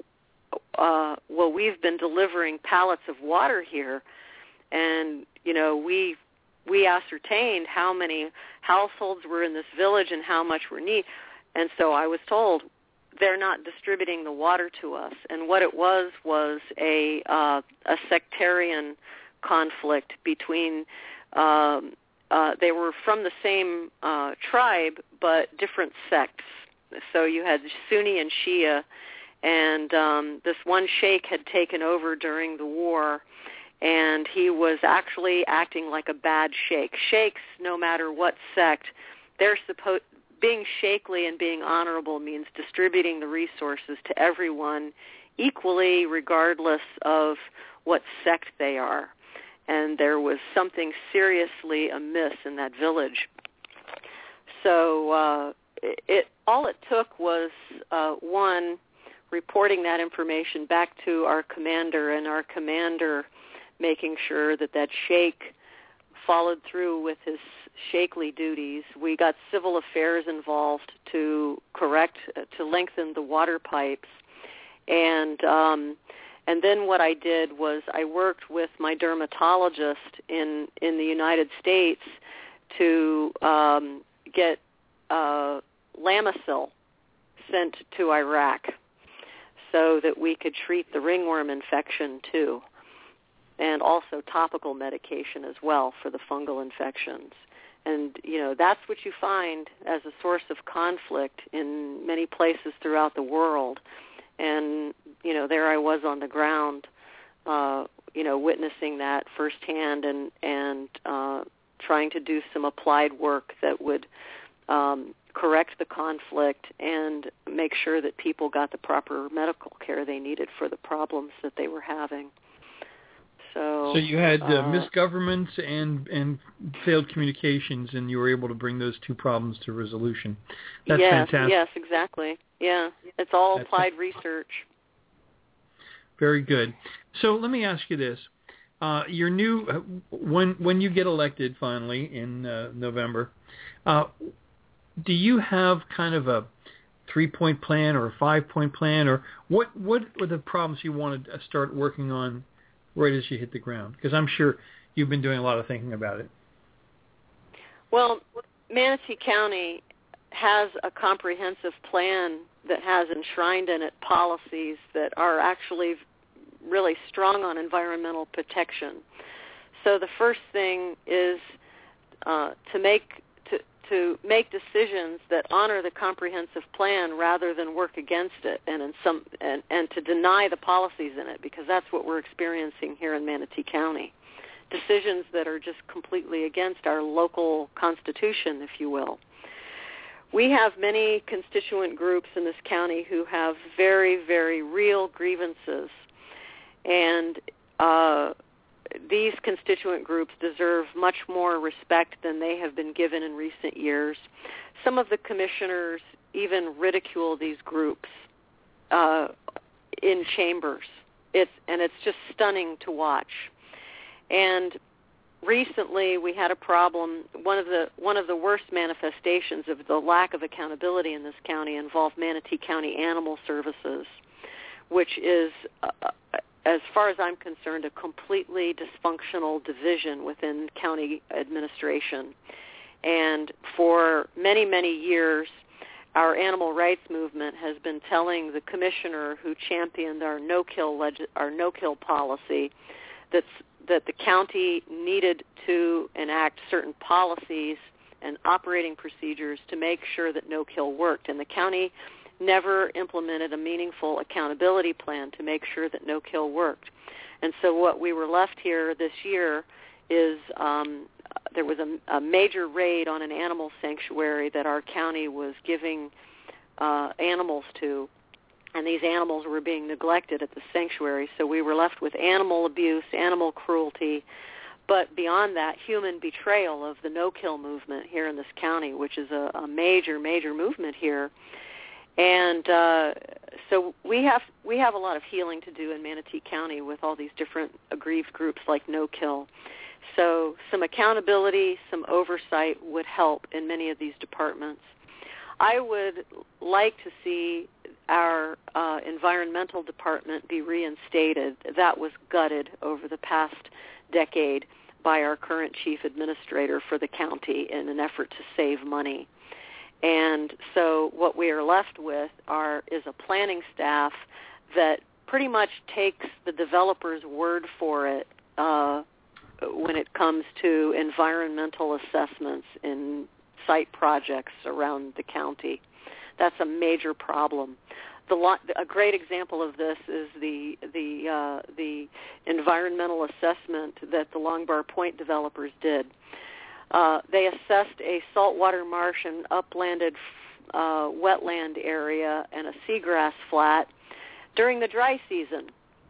uh, well, we've been delivering pallets of water here, and, you know, we we ascertained how many households were in this village and how much were needed. And so I was told, they're not distributing the water to us. And what it was was a uh, a sectarian conflict between, um, uh, they were from the same uh, tribe, but different sects. So you had Sunni and Shia, and um, this one sheikh had taken over during the war, and he was actually acting like a bad sheikh. Sheikhs, no matter what sect, they're supposed being sheikhly and being honorable means distributing the resources to everyone equally, regardless of what sect they are. And there was something seriously amiss in that village. So uh, it, it all it took was uh, one, reporting that information back to our commander, and our commander making sure that that sheikh followed through with his sheikhly duties. We got civil affairs involved to correct, uh, to lengthen the water pipes. And um, and then what I did was I worked with my dermatologist in, in the United States to um, get uh, Lamisil sent to Iraq so that we could treat the ringworm infection too, and also topical medication as well for the fungal infections. And, you know, that's what you find as a source of conflict in many places throughout the world. And, you know, there I was on the ground, uh, you know, witnessing that firsthand and, and uh, trying to do some applied work that would um, correct the conflict and make sure that people got the proper medical care they needed for the problems that they were having. So, so you had uh, uh, misgovernance and, and failed communications, and you were able to bring those two problems to resolution. That's yes, fantastic. Yes, exactly. Yeah, it's all That's applied a, research. Very good. So let me ask you this: uh, your new uh, when when you get elected finally in uh, November, uh, do you have kind of a three-point plan or a five-point plan, or what what are the problems you want to start working on right as you hit the ground? Because I'm sure you've been doing a lot of thinking about it. Well, Manatee County has a comprehensive plan that has enshrined in it policies that are actually really strong on environmental protection. So the first thing is uh, to make to, to make decisions that honor the comprehensive plan rather than work against it, and in some and, and to deny the policies in it, because that's what we're experiencing here in Manatee County. Decisions that are just completely against our local constitution, if you will. We have many constituent groups in this county who have very, very real grievances, and uh, these constituent groups deserve much more respect than they have been given in recent years. Some of the commissioners even ridicule these groups uh, in chambers. It's and it's just stunning to watch. And recently, we had a problem. One of the one of the worst manifestations of the lack of accountability in this county involved Manatee County Animal Services, which is, uh, as far as I'm concerned, a completely dysfunctional division within county administration. And for many, many years, our animal rights movement has been telling the commissioner who championed our no-kill leg- our no-kill policy that's that the county needed to enact certain policies and operating procedures to make sure that no-kill worked. And the county never implemented a meaningful accountability plan to make sure that no-kill worked. And so what we were left here this year is um, there was a, a major raid on an animal sanctuary that our county was giving uh, animals to. And these animals were being neglected at the sanctuary, so we were left with animal abuse, animal cruelty, but beyond that, human betrayal of the no-kill movement here in this county, which is a, a major, major movement here. And uh, so we have we have a lot of healing to do in Manatee County with all these different aggrieved groups like No Kill. So some accountability, some oversight would help in many of these departments. I would like to see our uh, environmental department be reinstated. That was gutted over the past decade by our current chief administrator for the county in an effort to save money. And so what we are left with are is a planning staff that pretty much takes the developer's word for it uh, when it comes to environmental assessments in site projects around the county. That's a major problem. The a great example of this is the the uh, the environmental assessment that the Longbar Point developers did. Uh, they assessed a saltwater marsh and uplanded uh, wetland area and a seagrass flat during the dry season.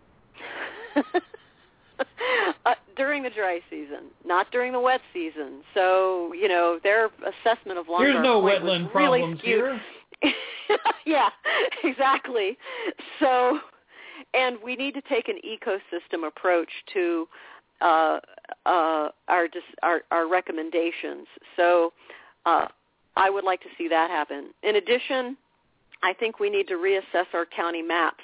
uh, during the dry season, not during the wet season. So, you know, their assessment of Longbar There's no Point wetland was really problems skewed. here. Yeah, exactly. So, and we need to take an ecosystem approach to uh, uh, our, dis- our our recommendations. So, uh, I would like to see that happen. In addition, I think we need to reassess our county maps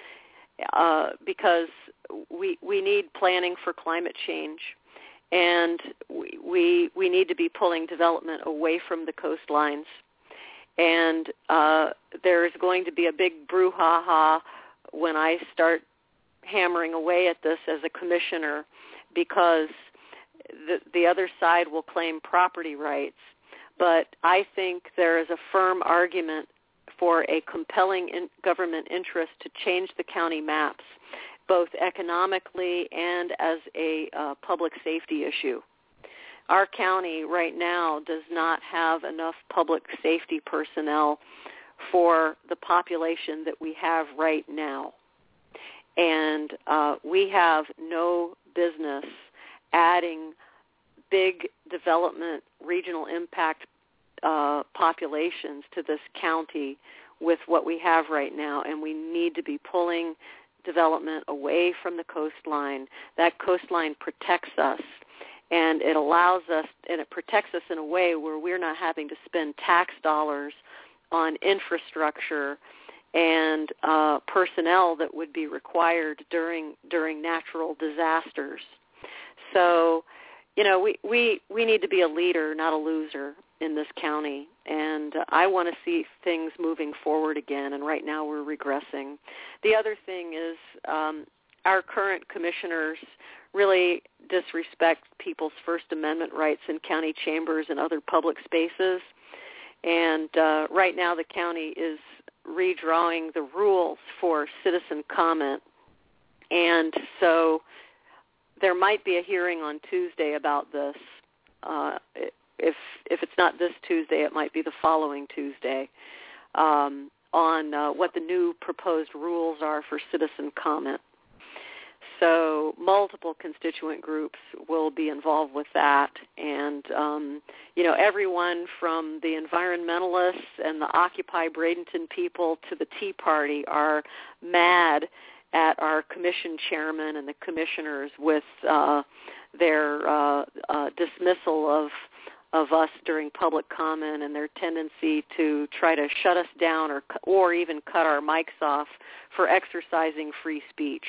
uh, because we we need planning for climate change, and we, we we need to be pulling development away from the coastlines. And uh, there is going to be a big brouhaha when I start hammering away at this as a commissioner, because the, the other side will claim property rights. But I think there is a firm argument for a compelling in government interest to change the county maps, both economically and as a uh, public safety issue. Our county right now does not have enough public safety personnel for the population that we have right now. And uh, we have no business adding big development, regional impact uh, populations to this county with what we have right now. And we need to be pulling development away from the coastline. That coastline protects us. And it allows us, and it protects us in a way where we're not having to spend tax dollars on infrastructure and uh, personnel that would be required during during natural disasters. So, you know, we, we, we need to be a leader, not a loser in this county. And uh, I want to see things moving forward again, and right now we're regressing. The other thing is um, our current commissioners really disrespect people's First Amendment rights in county chambers and other public spaces. And uh, right now the county is redrawing the rules for citizen comment. And so there might be a hearing on Tuesday about this. Uh, if if it's not this Tuesday, it might be the following Tuesday, um, on uh, what the new proposed rules are for citizen comment. So multiple constituent groups will be involved with that. And, um, you know, everyone from the environmentalists and the Occupy Bradenton people to the Tea Party are mad at our commission chairman and the commissioners with uh, their uh, uh, dismissal of of us during public comment and their tendency to try to shut us down or or even cut our mics off for exercising free speech.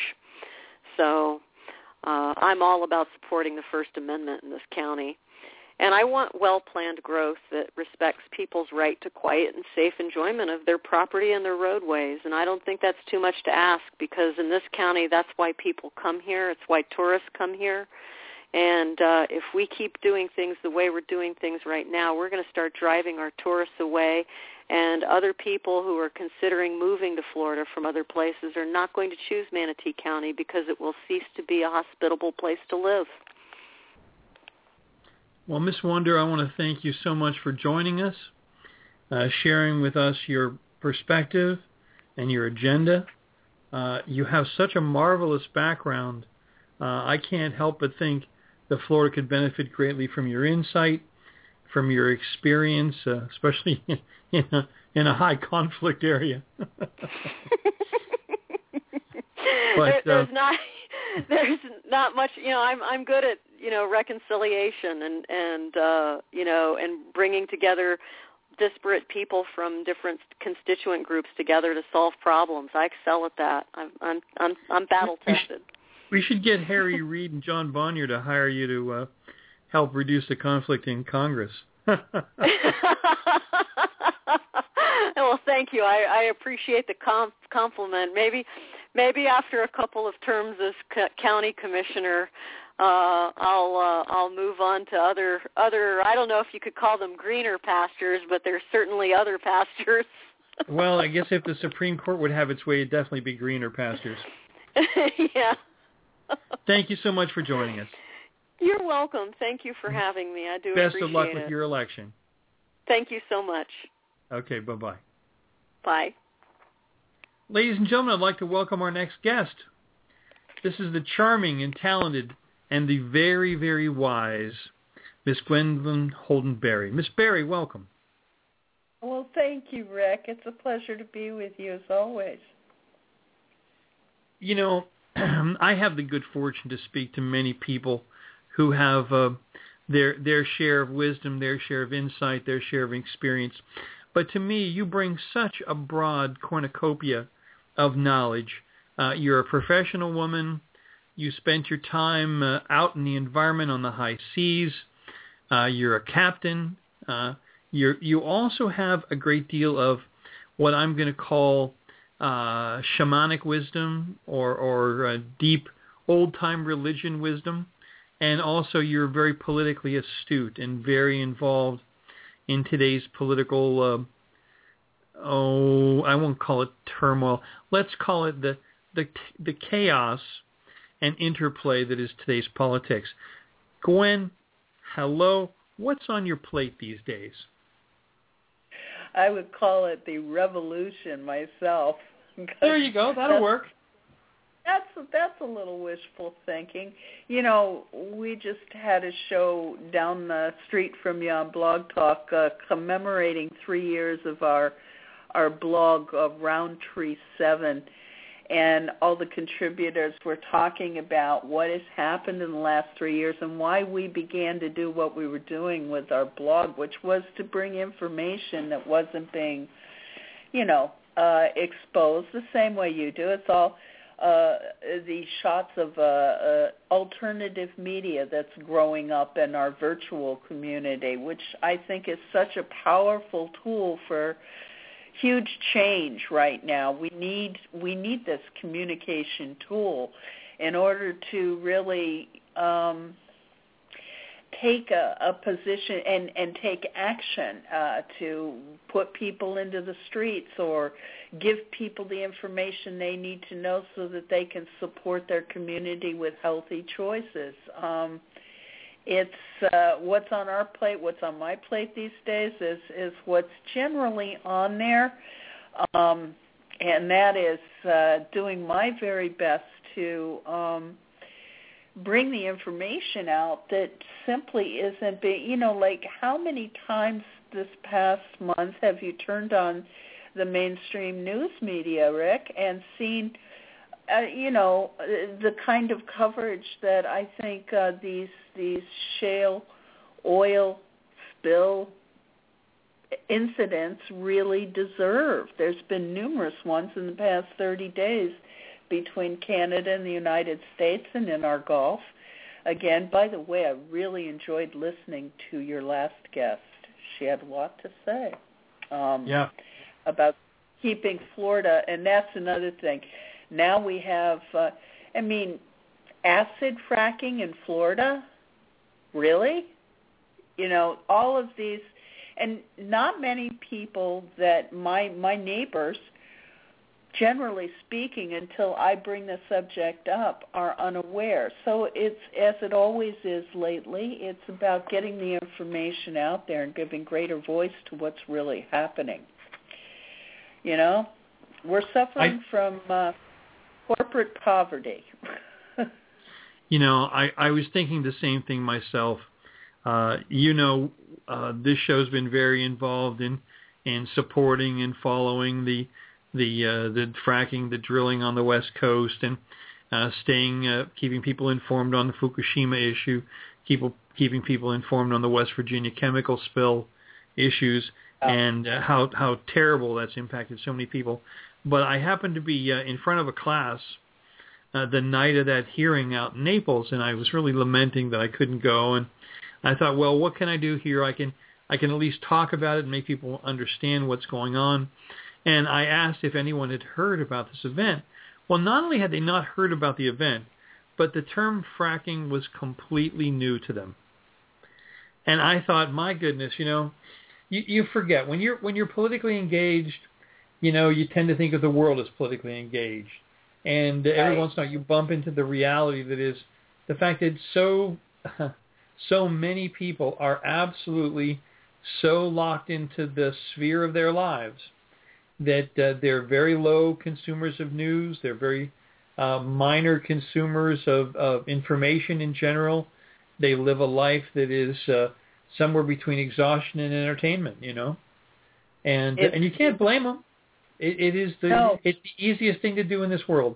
So uh, I'm all about supporting the First Amendment in this county. And I want well-planned growth that respects people's right to quiet and safe enjoyment of their property and their roadways. And I don't think that's too much to ask, because in this county, that's why people come here. It's why tourists come here. And uh, if we keep doing things the way we're doing things right now, we're going to start driving our tourists away. And other people who are considering moving to Florida from other places are not going to choose Manatee County because it will cease to be a hospitable place to live. Well, Miz Wonder, I want to thank you so much for joining us, uh, sharing with us your perspective and your agenda. Uh, you have such a marvelous background. Uh, I can't help but think that Florida could benefit greatly from your insight, from your experience, uh, especially in a, in a high conflict area. But, there, there's uh, not there's not much. You know, I'm I'm good at you know reconciliation and and uh, you know and bringing together disparate people from different constituent groups together to solve problems. I excel at that. I'm I'm I'm, I'm battle tested. We should get Harry Reid and John Bonnier to hire you to uh, help reduce the conflict in Congress. Well, thank you. I, I appreciate the com- compliment. Maybe, maybe after a couple of terms as c- county commissioner, uh, I'll uh, I'll move on to other other. I don't know if you could call them greener pastures, but there's certainly other pastures. Well, I guess if the Supreme Court would have its way, it'd definitely be greener pastures. Yeah. Thank you so much for joining us. You're welcome. Thank you for having me. I do Best appreciate it. of luck with your election. Thank you so much. Okay, bye-bye. Bye. Ladies and gentlemen, I'd like to welcome our next guest. This is the charming and talented and the very, very wise Miss Gwendolyn Holden Berry. Miss Berry, welcome. Well, thank you, Rick. It's a pleasure to be with you as always. You know, I have the good fortune to speak to many people who have uh, their their share of wisdom, their share of insight, their share of experience. But to me, you bring such a broad cornucopia of knowledge. Uh, you're a professional woman. You spent your time uh, out in the environment on the high seas. Uh, you're a captain. Uh, you're, you also have a great deal of what I'm going to call uh, shamanic wisdom or, or uh, deep old-time religion wisdom. And also you're very politically astute and very involved in today's political, uh, oh, I won't call it turmoil. Let's call it the, the, the chaos and interplay that is today's politics. Gwen, hello. What's on your plate these days? I would call it the revolution myself. There you go. That'll work. That's that's a little wishful thinking. You know, we just had a show down the street from you on Blog Talk uh, commemorating three years of our our blog of Roundtree seven, and all the contributors were talking about what has happened in the last three years and why we began to do what we were doing with our blog, which was to bring information that wasn't being, you know, uh, exposed the same way you do. It's all Uh, the shots of uh, uh, alternative media that's growing up in our virtual community, which I think is such a powerful tool for huge change right now. We need we need this communication tool in order to really um, take a, a position and, and take action uh, to put people into the streets or give people the information they need to know so that they can support their community with healthy choices. Um, it's uh, what's on our plate, what's on my plate these days is, is what's generally on there, um, and that is uh, doing my very best to um, bring the information out that simply isn't being, you know, like how many times this past month have you turned on the mainstream news media, Rick, and seen, uh, you know, the kind of coverage that I think uh, these these shale oil spill incidents really deserve. There's been numerous ones in the past thirty days between Canada and the United States and in our Gulf. Again, by the way, I really enjoyed listening to your last guest. She had a lot to say. Um, yeah. about keeping Florida, and that's another thing. Now we have, uh, I mean, acid fracking in Florida? Really? You know, all of these, and not many people that my my neighbors, generally speaking, until I bring the subject up, are unaware. So it's, as it always is lately, it's about getting the information out there and giving greater voice to what's really happening. You know, we're suffering I, from uh, corporate poverty. you know, I, I was thinking the same thing myself. Uh, you know, uh, this show's been very involved in, in supporting and following the the uh, the fracking, the drilling on the West Coast, and uh, staying, uh, keeping people informed on the Fukushima issue, keep, keeping people informed on the West Virginia chemical spill issues, and uh, how how terrible that's impacted so many people. But I happened to be uh, in front of a class uh, the night of that hearing out in Naples, and I was really lamenting that I couldn't go. And I thought, well, what can I do here? I can I can at least talk about it and make people understand what's going on. And I asked if anyone had heard about this event. Well, not only had they not heard about the event, but the term fracking was completely new to them. And I thought, my goodness, you know, you, you forget when you're when you're politically engaged, you know, you tend to think of the world as politically engaged. And uh, every once in a while you bump into the reality that is the fact that so so many people are absolutely so locked into the sphere of their lives that uh, they're very low consumers of news. They're very uh, minor consumers of, of information in general. They live a life that is uh, somewhere between exhaustion and entertainment, you know. And It's, and you can't blame them. It, it is the no. it's the easiest thing to do in this world.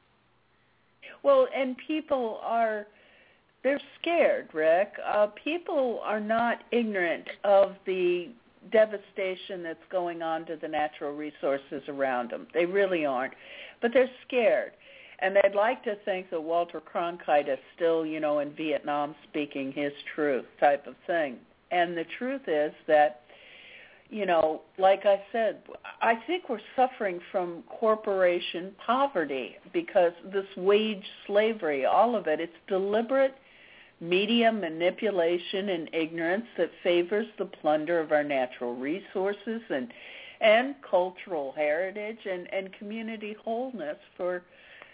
Well, and people are, they're scared, Rick. Uh, people are not ignorant of the devastation that's going on to the natural resources around them. They really aren't. But they're scared. And they'd like to think that Walter Cronkite is still, you know, in Vietnam speaking his truth type of thing. And the truth is that, you know, like I said, I think we're suffering from corporation poverty because this wage slavery, all of it, it's deliberate media manipulation and ignorance that favors the plunder of our natural resources and and cultural heritage and, and community wholeness for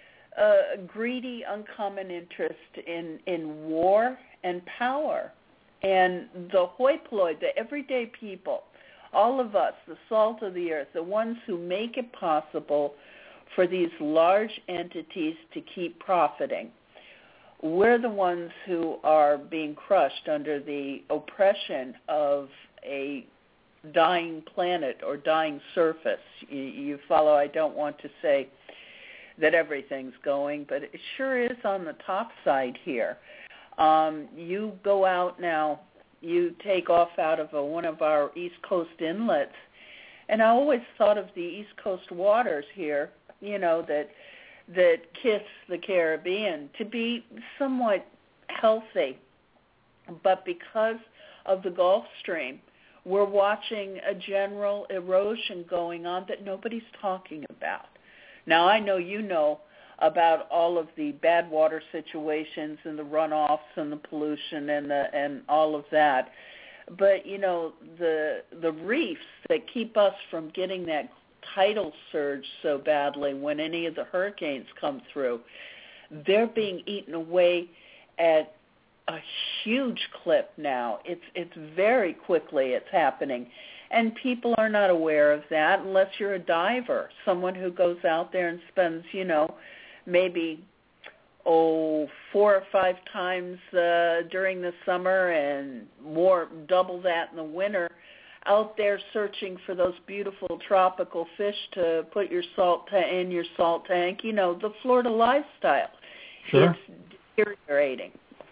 a greedy, uncommon interest in, in war and power. And the hoi polloi, the everyday people, all of us, the salt of the earth, the ones who make it possible for these large entities to keep profiting, we're the ones who are being crushed under the oppression of a dying planet or dying surface. You, you follow, I don't want to say that everything's going, but it sure is on the top side here. Um, you go out now, you take off out of a, one of our East Coast inlets, and I always thought of the East Coast waters here, you know, that that kiss the Caribbean to be somewhat healthy. But because of the Gulf Stream, we're watching a general erosion going on that nobody's talking about. Now, I know you know about all of the bad water situations and the runoffs and the pollution and the and all of that. But, you know, the the reefs that keep us from getting that tidal surge so badly when any of the hurricanes come through, they're being eaten away at a huge clip now. It's it's very quickly it's happening. And people are not aware of that unless you're a diver, someone who goes out there and spends, you know, maybe, oh, four or five times uh, during the summer and more, double that in the winter, out there searching for those beautiful tropical fish to put your salt ta- in your salt tank. You know, the Florida lifestyle. Sure. It's deteriorating.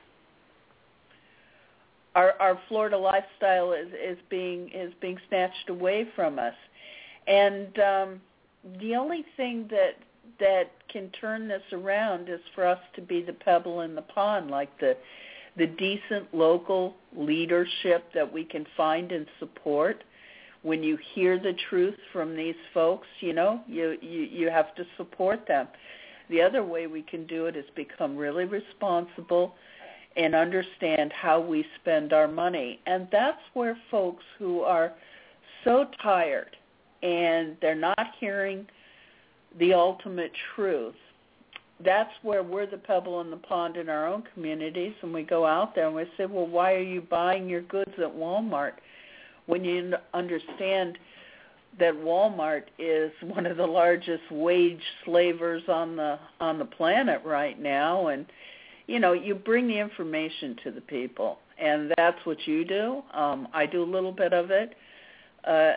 Our our Florida lifestyle is, is being is being snatched away from us, and um, the only thing that that can turn this around is for us to be the pebble in the pond, like the the decent local leadership that we can find and support. When you hear the truth from these folks, you know, you, you, you have to support them. The other way we can do it is become really responsible and understand how we spend our money. And that's where folks who are so tired and they're not hearing the ultimate truth, that's where we're the pebble in the pond in our own communities, and we go out there and we say, well, why are you buying your goods at Walmart when you understand that Walmart is one of the largest wage slavers on the on the planet right now, and you know, you bring the information to the people, and that's what you do. Um, I do a little bit of it. Uh,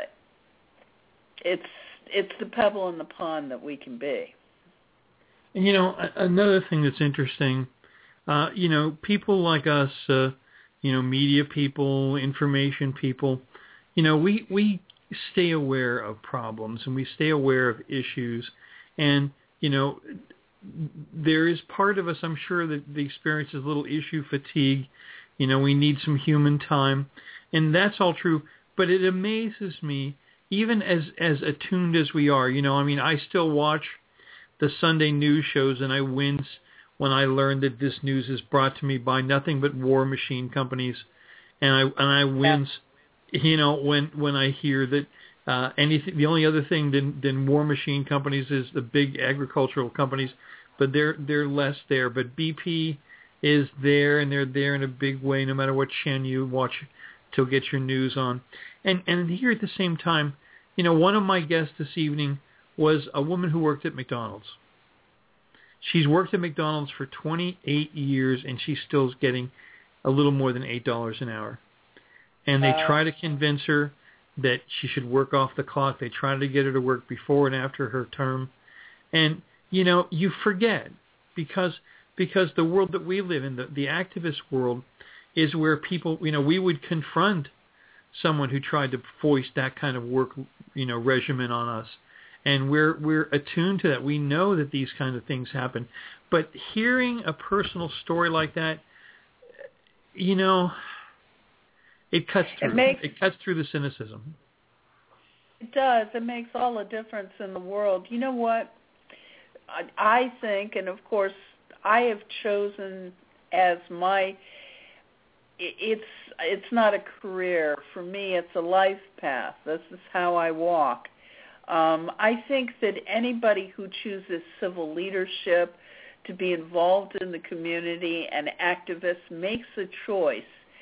it's it's the pebble in the pond that we can be. And, you know, another thing that's interesting, uh, you know, people like us, uh, you know, media people, information people, you know, we, we stay aware of problems and we stay aware of issues. And, you know, there is part of us, I'm sure, that the experience is a little issue fatigue. You know, we need some human time. And that's all true. But it amazes me, even as, as attuned as we are, you know, I mean, I still watch the Sunday news shows and I wince when I learn that this news is brought to me by nothing but war machine companies. And I, and I wince, yeah. you know, when, when I hear that uh, anything, the only other thing than, than war machine companies is the big agricultural companies, but they're, they're less there. But B P is there, and they're there in a big way, no matter what channel you watch to get your news on. And, and here at the same time, you know, one of my guests this evening was a woman who worked at McDonald's. She's worked at McDonald's for twenty-eight years, and she's still getting a little more than eight dollars an hour. And they uh, try to convince her that she should work off the clock. They try to get her to work before and after her term. And, you know, you forget, because because the world that we live in, the, the activist world, is where people, you know, we would confront someone who tried to foist that kind of work, you know, regimen on us. And we're we're attuned to that. We know that these kinds of things happen. But hearing a personal story like that, you know, it cuts through. It, makes, it cuts through the cynicism. It does. It makes all the difference in the world. You know what? I think, and of course, I have chosen as my. It's it's not a career for me. It's a life path. This is how I walk. Um, I think that anybody who chooses civil leadership, to be involved in the community, and activists makes a choice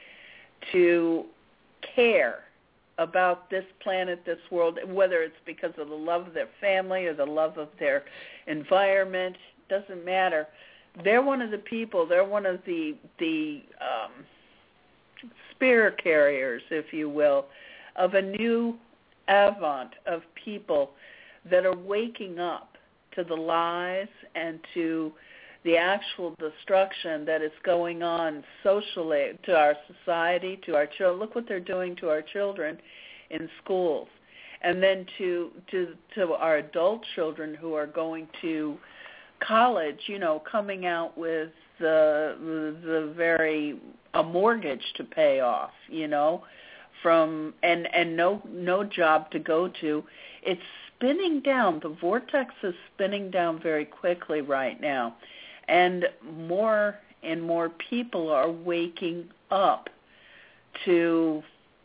to care about this planet, this world, whether it's because of the love of their family or the love of their environment, doesn't matter. They're one of the people, they're one of the, the um, spear carriers, if you will, of a new avant of people that are waking up to the lies and to the actual destruction that is going on socially to our society, to our children. Look what they're doing to our children in schools. And then to to to our adult children who are going to college, you know, coming out with the the, the very a mortgage to pay off, you know, from and and no no job to go to. It's spinning down. The vortex is spinning down very quickly right now, and more and more people are waking up to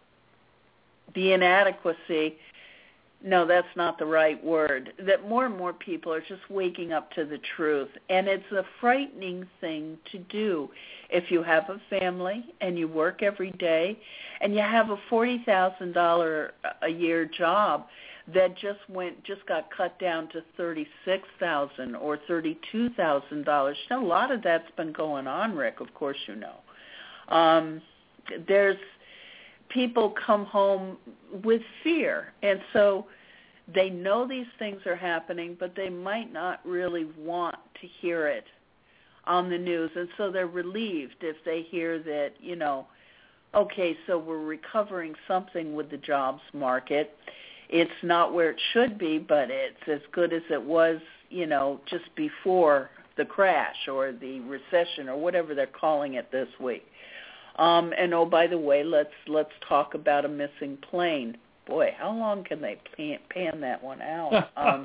the inadequacy. No, that's not the right word. That more and more people are just waking up to the truth. And it's a frightening thing to do. If you have a family and you work every day and you have a forty thousand dollars a year job that just went, just got cut down to thirty-six thousand dollars or thirty-two thousand dollars. You know, a lot of that's been going on, Rick, of course you know. Um, there's people come home with fear, and so they know these things are happening, but they might not really want to hear it on the news, and so they're relieved if they hear that, you know, okay, so we're recovering something with the jobs market. It's not where it should be, but it's as good as it was, you know, just before the crash or the recession or whatever they're calling it this week. Um, and oh, by the way, let's let's talk about a missing plane. Boy, how long can they pan, pan that one out? Um,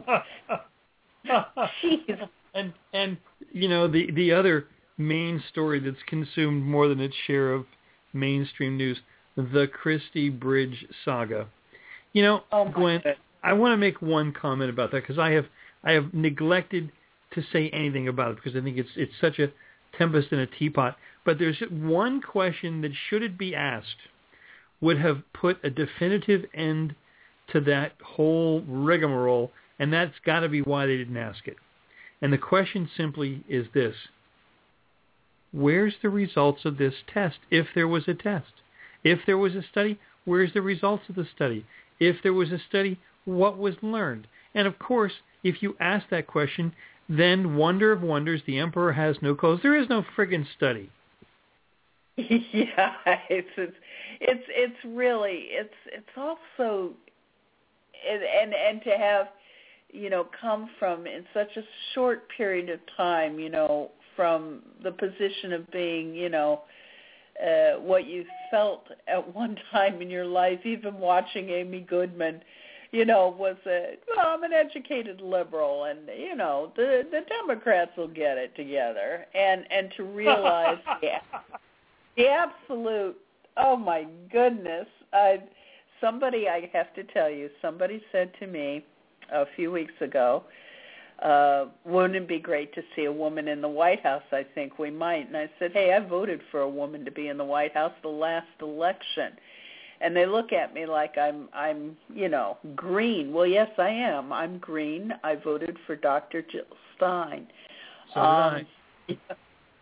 geez. And and you know the the other main story that's consumed more than its share of mainstream news, the Christie Bridge saga. You know, oh Gwen, God. I want to make one comment about that because I have I have neglected to say anything about it because I think it's it's such a tempest in a teapot. But there's one question that, should it be asked, would have put a definitive end to that whole rigmarole, and that's got to be why they didn't ask it. And the question simply is this: where's the results of this test, if there was a test? If there was a study, where's the results of the study? If there was a study, what was learned? And of course, if you ask that question, then wonder of wonders, the emperor has no clothes. There is no friggin' study. Yeah, it's it's it's it's really it's it's also and and, and to have, you know, come from in such a short period of time, you know, from the position of being, you know, uh, what you felt at one time in your life, even watching Amy Goodman, you know, was a, well, I'm an educated liberal, and, you know, the the Democrats will get it together, and and to realize the, the absolute, oh my goodness, I, somebody, I have to tell you, somebody said to me a few weeks ago, uh, wouldn't it be great to see a woman in the White House? I think we might. And I said, hey, I voted for a woman to be in the White House the last election. And they look at me like I'm, I'm, you know, green. Well, yes, I am. I'm green. I voted for Doctor Jill Stein. So um, did I.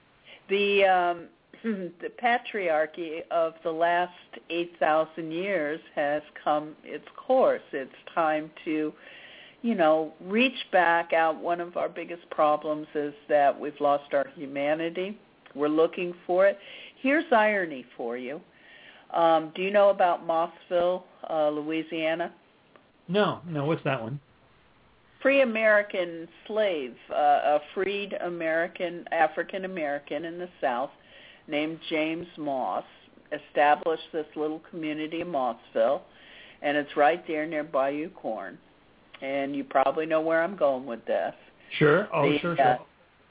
The um, the patriarchy of the last eight thousand years has come its course. It's time to, you know, reach back out. One of our biggest problems is that we've lost our humanity. We're looking for it. Here's irony for you. Um, do you know about Mossville, uh, Louisiana? No, no, what's that one? Free American slave, uh, a freed American, African-American in the South named James Moss established this little community in Mossville, and it's right there near Bayou Corn. And you probably know where I'm going with this. Sure. Oh, the, sure, uh, sure.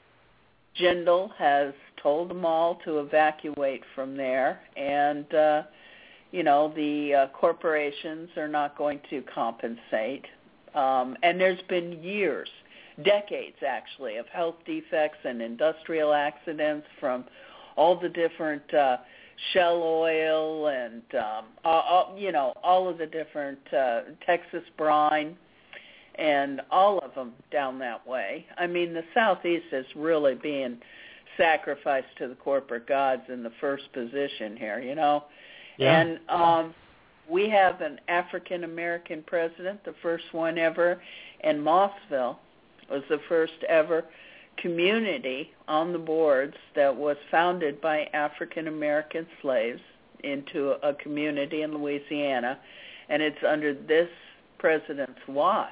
Jindal has told them all to evacuate from there, and, uh, you know, the uh, corporations are not going to compensate. Um, and there's been years, decades actually, of health defects and industrial accidents from all the different uh, Shell Oil and, um, all, you know, all of the different uh, Texas brine and all of them down that way. I mean, the Southeast is really being sacrificed to the corporate gods in the first position here, you know. Yeah. And um, we have an African-American president, the first one ever, and Mossville was the first ever community on the boards that was founded by African-American slaves into a community in Louisiana, and it's under this president's watch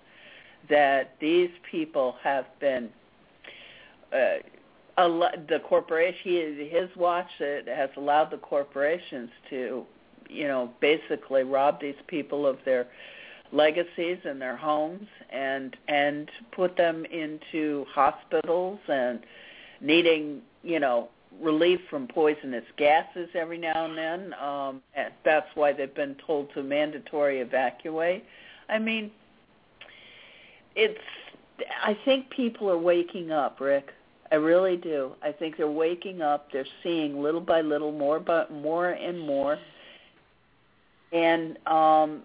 that these people have been uh, al- the corporation, his watch it has allowed the corporations to, you know, basically rob these people of their legacies and their homes and and put them into hospitals and needing, you know, relief from poisonous gases every now and then. Um, and that's why they've been told to mandatory evacuate. I mean, it's, I think people are waking up, Rick. I really do. I think they're waking up. They're seeing little by little, more but more and more. And um,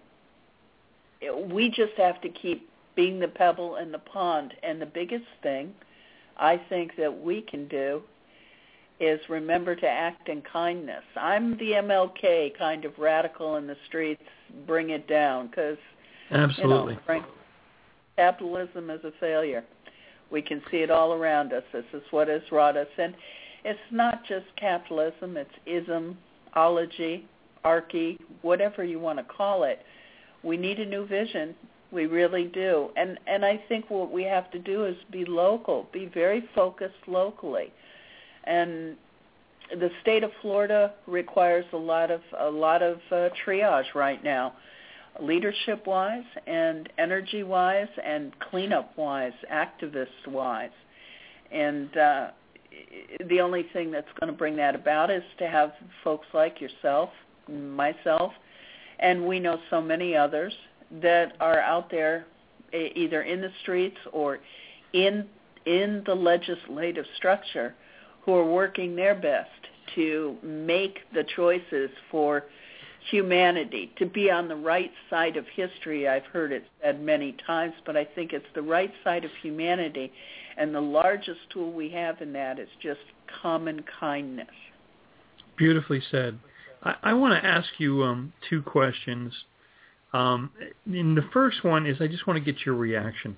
we just have to keep being the pebble in the pond. And the biggest thing I think that we can do is remember to act in kindness. I'm the M L K kind of radical in the streets, bring it down, because, Absolutely. you know, frank, capitalism is a failure. We can see it all around us. This is what has wrought us. And it's not just capitalism, it's ism, ology, archy, whatever you want to call it. We need a new vision. We really do. And and I think what we have to do is be local, be very focused locally. And the state of Florida requires a lot of a lot of uh, triage right now, leadership-wise and energy-wise and cleanup-wise, activist-wise. And uh, the only thing that's going to bring that about is to have folks like yourself, myself, and we know so many others that are out there either in the streets or in in the legislative structure who are working their best to make the choices for humanity, to be on the right side of history. I've heard it said many times, but I think it's the right side of humanity, and the largest tool we have in that is just common kindness. Beautifully said. I, I want to ask you um, two questions. Um, and the first one is I just want to get your reaction.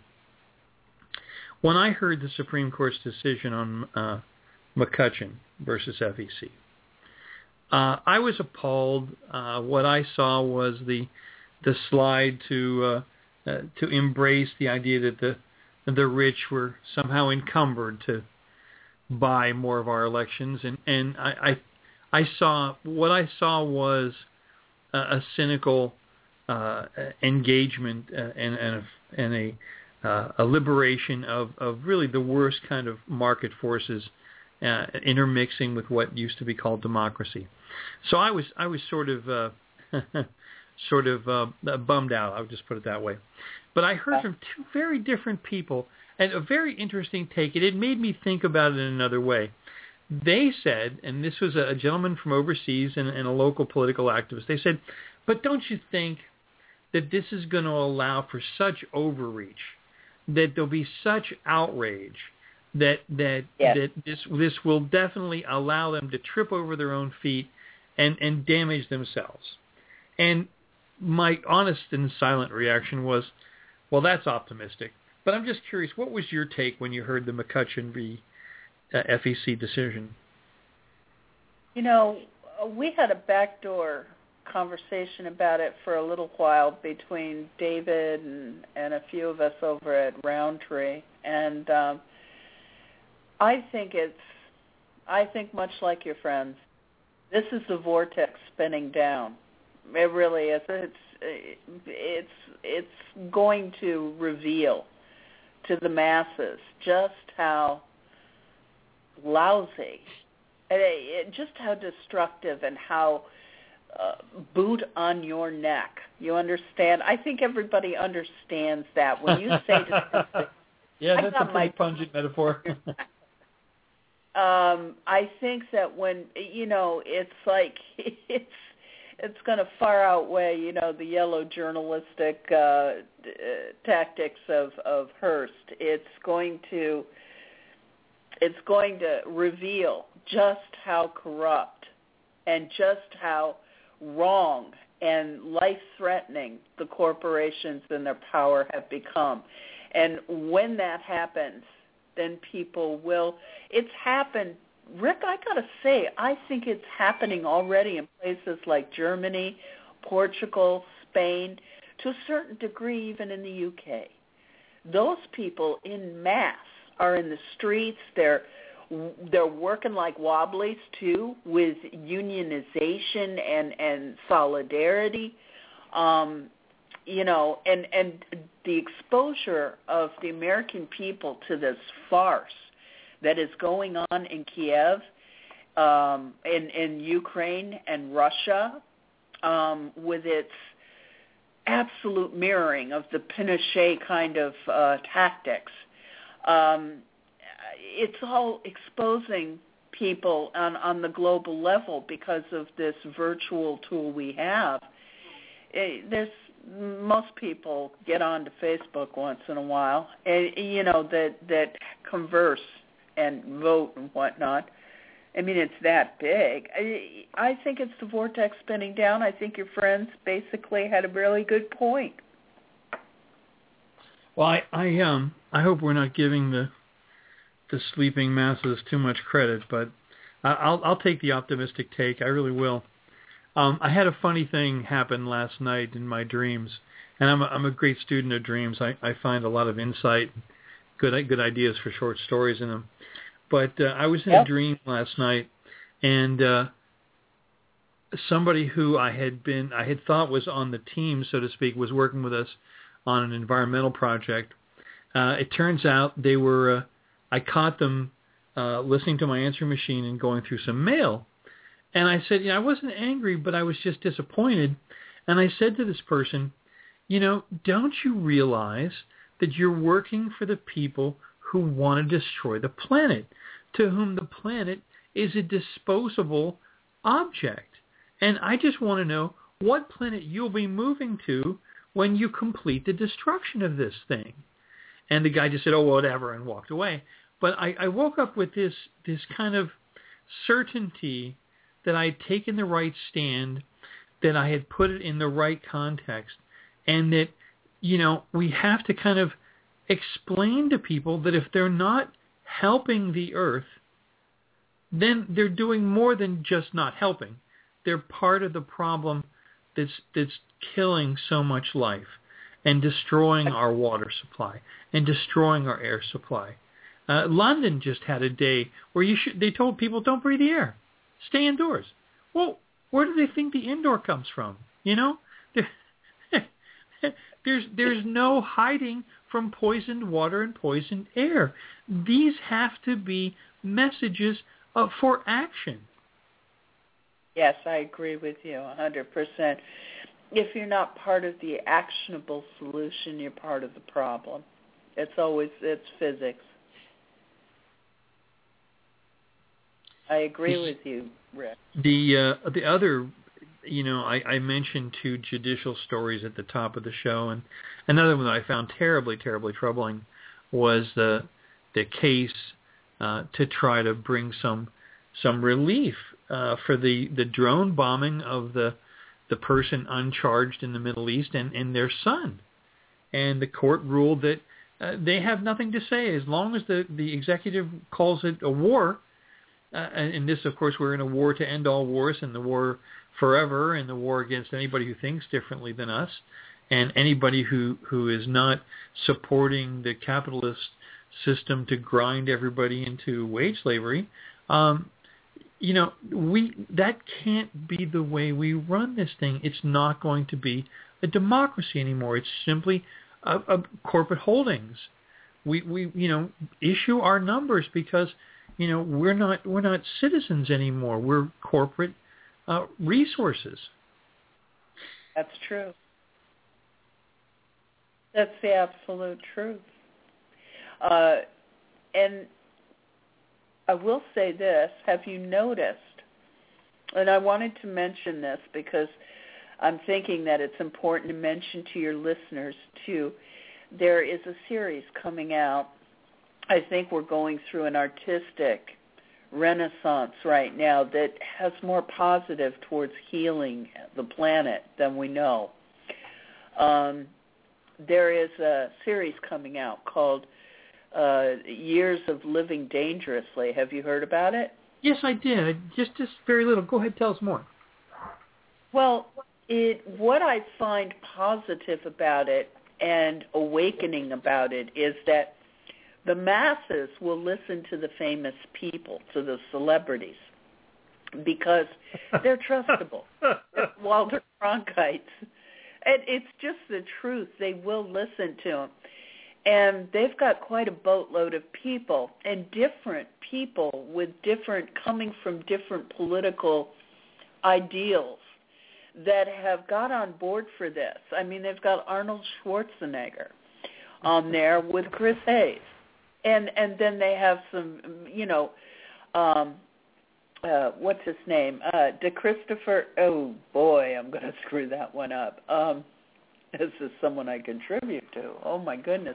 When I heard the Supreme Court's decision on uh, McCutcheon versus F E C, uh, I was appalled. Uh, what I saw was the the slide to uh, uh, to embrace the idea that the the rich were somehow encumbered to buy more of our elections, and and I I, I saw what I saw was a, a cynical uh, engagement uh, and and a, and a Uh, a liberation of, of really the worst kind of market forces uh, intermixing with what used to be called democracy. So I was I was sort of uh, sort of uh, bummed out. I'll just put it that way. But I heard from two very different people, and a very interesting take. It, it made me think about it in another way. They said, and this was a gentleman from overseas and, and a local political activist, they said, but don't you think that this is going to allow for such overreach, that there'll be such outrage that that yes. that this this will definitely allow them to trip over their own feet and, and damage themselves? And my honest and silent reaction was, well, that's optimistic. But I'm just curious, what was your take when you heard the McCutcheon v. Uh, F E C decision? You know, we had a backdoor conversation about it for a little while between David and, and a few of us over at Roundtree, and um, I think it's, I think much like your friends, this is the vortex spinning down. It really is. It's, it's, it's going to reveal to the masses just how lousy, just how destructive, and how Uh, boot on your neck. You understand? I think everybody understands that. When you say to yeah, I that's a pretty my, pungent metaphor. um, I think that when, you know, it's like, it's it's going to far outweigh, you know, the yellow journalistic uh, d- tactics of, of Hearst. It's going to, it's going to reveal just how corrupt and just how wrong and life-threatening the corporations and their power have become. And when that happens, then people will... It's happened... Rick, I got to say, I think it's happening already in places like Germany, Portugal, Spain, to a certain degree even in the U K. Those people in mass are in the streets. They're they're working like wobblies too, with unionization and and solidarity. Um, you know, and and the exposure of the American people to this farce that is going on in Kiev, um, in in Ukraine and Russia, um, with its absolute mirroring of the Pinochet kind of uh, tactics. Um, it's all exposing people on, on the global level because of this virtual tool we have. It, there's most people get onto Facebook once in a while, and, you know, that that converse and vote and whatnot. I mean, it's that big. I, I think it's the vortex spinning down. I think your friends basically had a really good point. Well, I, I um I hope we're not giving the the sleeping masses too much credit, but I'll I'll take the optimistic take. I really will. Um, I had a funny thing happen last night in my dreams, and I'm a, I'm a great student of dreams. I, I find a lot of insight, good good ideas for short stories in them. But uh, I was in yep. a dream last night, and uh, somebody who I had been I had thought was on the team, so to speak, was working with us on an environmental project. Uh, it turns out they were. Uh, I caught them uh, listening to my answering machine and going through some mail. And I said, you know, I wasn't angry, but I was just disappointed. And I said to this person, you know, don't you realize that you're working for the people who want to destroy the planet, to whom the planet is a disposable object? And I just want to know, what planet you'll be moving to when you complete the destruction of this thing. And the guy just said, oh, whatever, and walked away. But I, I woke up with this this kind of certainty that I had taken the right stand, that I had put it in the right context, and that, you know, we have to kind of explain to people that if they're not helping the Earth, then they're doing more than just not helping. They're part of the problem that's that's killing so much life and destroying our water supply and destroying our air supply. Uh, London just had a day where you should, they told people, don't breathe the air. Stay indoors. Well, where do they think the indoor comes from? You know? There's there's no hiding from poisoned water and poisoned air. These have to be messages uh, for action. Yes, I agree with you one hundred percent. If you're not part of the actionable solution, you're part of the problem. It's always, it's physics. I agree with you, Rick. The uh, the other, you know, I, I mentioned two judicial stories at the top of the show, and another one that I found terribly, terribly troubling was the the case uh, to try to bring some some relief uh, for the, the drone bombing of the the person uncharged in the Middle East and, and their son. And the court ruled that uh, they have nothing to say as long as the, the executive calls it a war. Uh, and this, of course, we're in a war to end all wars, and the war forever, and the war against anybody who thinks differently than us, and anybody who, who is not supporting the capitalist system to grind everybody into wage slavery. Um, you know, we that can't be the way we run this thing. It's not going to be a democracy anymore. It's simply a, a corporate holdings. We we you know issue our numbers because you know we're not we're not citizens anymore. We're corporate uh, resources. That's true. That's the absolute truth. Uh, and I will say this, have you noticed, and I wanted to mention this because I'm thinking that it's important to mention to your listeners too, there is a series coming out. I think we're going through an artistic renaissance right now that has more positive towards healing the planet than we know. Um, there is a series coming out called Uh, Years of Living Dangerously. Have you heard about it? Yes, I did. Just, just very little. Go ahead, tell us more. Well, it what I find positive about it and awakening about it is that the masses will listen to the famous people, to the celebrities, because they're trustable. Walter Cronkite's. And it's just the truth. They will listen to them. And they've got quite a boatload of people, and different people with different, coming from different political ideals that have got on board for this. I mean, they've got Arnold Schwarzenegger on there with Chris Hayes. And and then they have some, you know, um, uh, what's his name? Uh, DeChristopher, oh boy, I'm going to screw that one up. Um, this is someone I contribute to. Oh my goodness.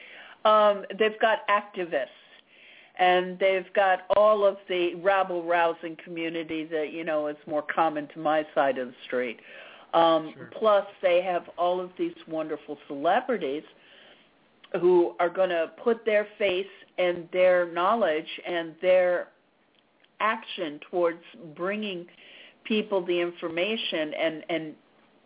Um, they've got activists, and they've got all of the rabble-rousing community that, you know, is more common to my side of the street. Um, sure. Plus, they have all of these wonderful celebrities who are going to put their face and their knowledge and their action towards bringing people the information and, and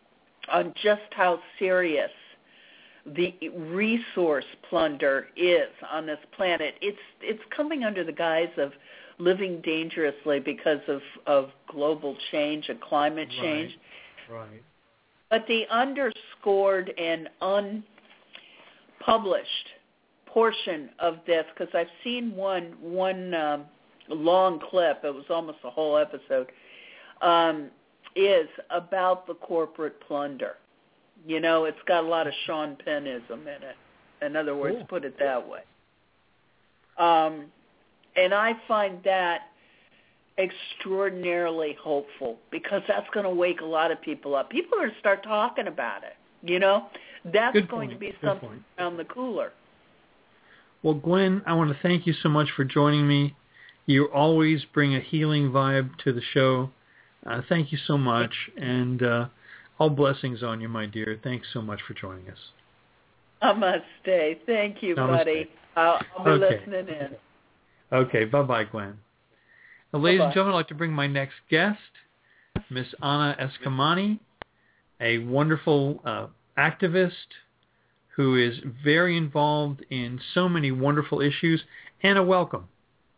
on just how serious the resource plunder is on this planet. It's it's coming under the guise of living dangerously because of, of global change and climate change. Right. Right. But the underscored and unpublished portion of this, because I've seen one one um, long clip, it was almost a whole episode, um, is about the corporate plunder. You know, it's got a lot of Sean Pennism in it. In other words, cool. Put it that way. Um, and I find that extraordinarily hopeful because that's going to wake a lot of people up. People are going to start talking about it, you know? That's Good going point. to be Good something point. around the cooler. Well, Gwen, I want to thank you so much for joining me. You always bring a healing vibe to the show. Uh, thank you so much, and uh, all blessings on you, my dear. Thanks so much for joining us. Namaste. Thank you, Namaste. buddy. I'll, I'll be Okay. listening in. Okay, bye-bye, Gwen. Now, ladies Bye-bye. and gentlemen, I'd like to bring my next guest, Miss Anna Eskamani, a wonderful uh, activist who is very involved in so many wonderful issues. Anna, welcome.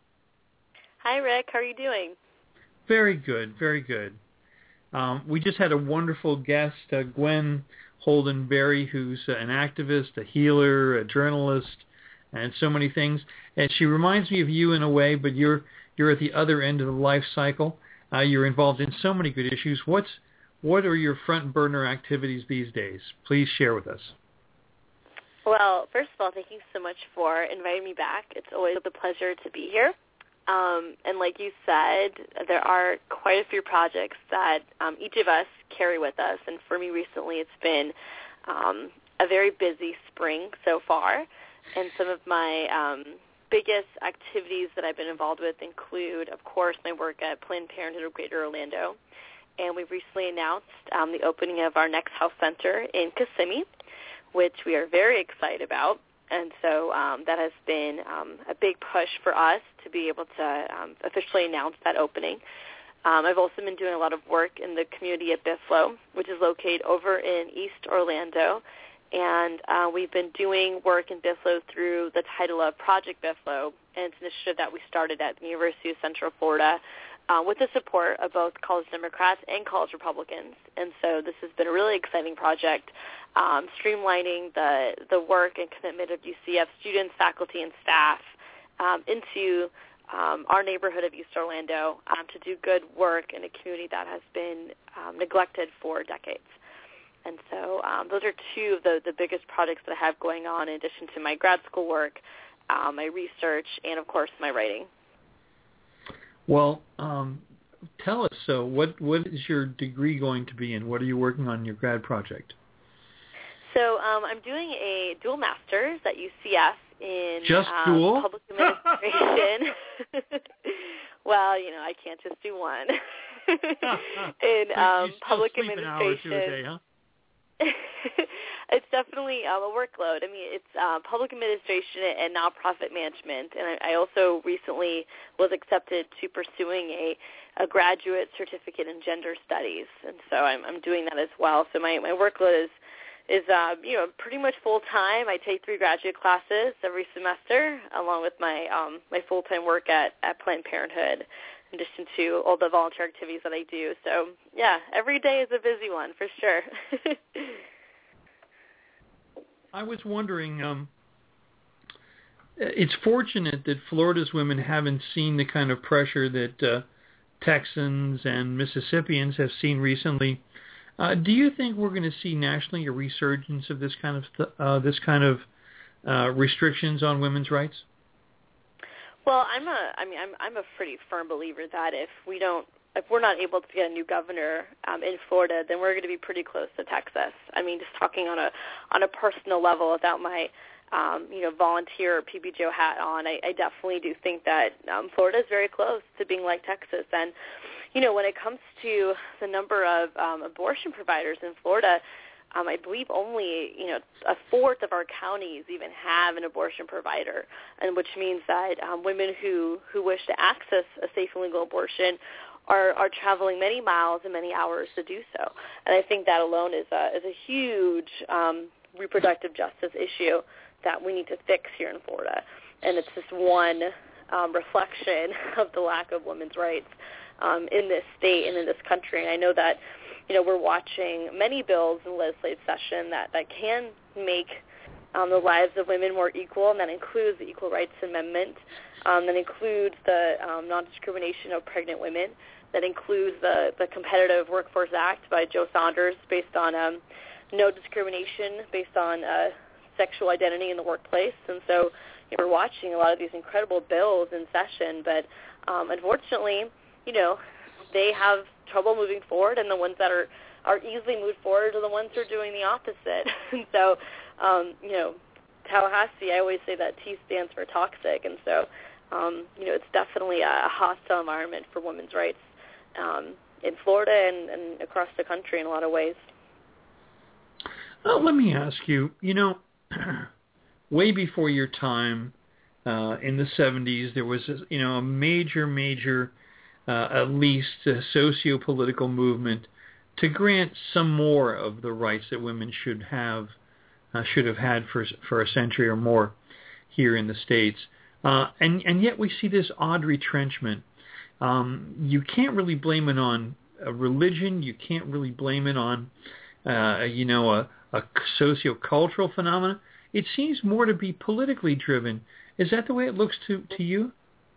Hi, Rick. How are you doing? Very good, very good. Um, we just had a wonderful guest, uh, Gwen Holden Berry, who's uh, an activist, a healer, a journalist, and so many things. And she reminds me of you in a way, but you're you're at the other end of the life cycle. Uh, you're involved in so many good issues. What's what are your front burner activities these days? Please share with us. Well, first of all, thank you so much for inviting me back. It's always a pleasure to be here. Um, and like you said, there are quite a few projects that um, each of us carry with us. And for me recently, it's been um, a very busy spring so far. And some of my um, biggest activities that I've been involved with include, of course, my work at Planned Parenthood of Greater Orlando. And we've recently announced um, the opening of our next health center in Kissimmee, which we are very excited about. And so um, that has been um, a big push for us to be able to um, officially announce that opening. Um, I've also been doing a lot of work in the community at Bithlo, which is located over in East Orlando. And uh, we've been doing work in Bithlo through the title of Project Bithlo, and it's an initiative that we started at the University of Central Florida uh, with the support of both college Democrats and college Republicans. And so this has been a really exciting project, um, streamlining the, the work and commitment of U C F students, faculty, and staff um, into um, our neighborhood of East Orlando um, to do good work in a community that has been um, neglected for decades. And so um, those are two of the, the biggest projects that I have going on in addition to my grad school work, um, my research, and, of course, my writing. Well, um, tell us, so what, what is your degree going to be in? What are you working on in your grad project? So um, I'm doing a dual master's at U C F in just um, dual? public administration. Well, you know, I can't just do one. in um, public sleep administration. An hour or two a day, huh? It's definitely um, a workload. I mean, it's uh, public administration and nonprofit management, and I, I also recently was accepted to pursuing a, a graduate certificate in gender studies, and so I'm, I'm doing that as well. So my, my workload is is uh, you know pretty much full time. I take three graduate classes every semester, along with my um, my full time work at, at Planned Parenthood, in addition to all the volunteer activities that I do. So, yeah, every day is a busy one, for sure. I was wondering, um, it's fortunate that Florida's women haven't seen the kind of pressure that uh, Texans and Mississippians have seen recently. Uh, do you think we're going to see nationally a resurgence of this kind of th- uh, this kind of uh, restrictions on women's rights? Well, I'm a, I mean, I'm, I'm a pretty firm believer that if we don't, if we're not able to get a new governor um, in Florida, then we're going to be pretty close to Texas. I mean, just talking on a, on a personal level, without my, um, you know, volunteer P B J O hat on, I, I definitely do think that um, Florida is very close to being like Texas. And, you know, when it comes to the number of um, abortion providers in Florida, Um, I believe only, you know, a fourth of our counties even have an abortion provider, and which means that um, women who, who wish to access a safe and legal abortion are, are traveling many miles and many hours to do so. And I think that alone is a, is a huge um, reproductive justice issue that we need to fix here in Florida. And it's just one um, reflection of the lack of women's rights um, in this state and in this country. And I know that, you know, we're watching many bills in the legislative session that, that can make um, the lives of women more equal, and that includes the Equal Rights Amendment, um, that includes the um, non-discrimination of pregnant women, that includes the, the Competitive Workforce Act by Joe Saunders based on um, no discrimination based on uh, sexual identity in the workplace. And so you know, we're watching a lot of these incredible bills in session, but um, unfortunately, you know, they have trouble moving forward, and the ones that are, are easily moved forward are the ones who are doing the opposite. And so, um, you know, Tallahassee, I always say that T stands for toxic, and so, um, you know, it's definitely a hostile environment for women's rights um, in Florida and, and across the country in a lot of ways. Uh, let me ask you, you know, way before your time, uh, in the seventies, there was, a, you know, a major, major, uh, at least a socio-political movement to grant some more of the rights that women should have, uh, should have had for for a century or more here in the States. Uh, and, and yet we see this odd retrenchment. Um, you can't really blame it on a religion. You can't really blame it on, uh, you know, a, a socio-cultural phenomenon. It seems more to be politically driven. Is that the way it looks to, to you?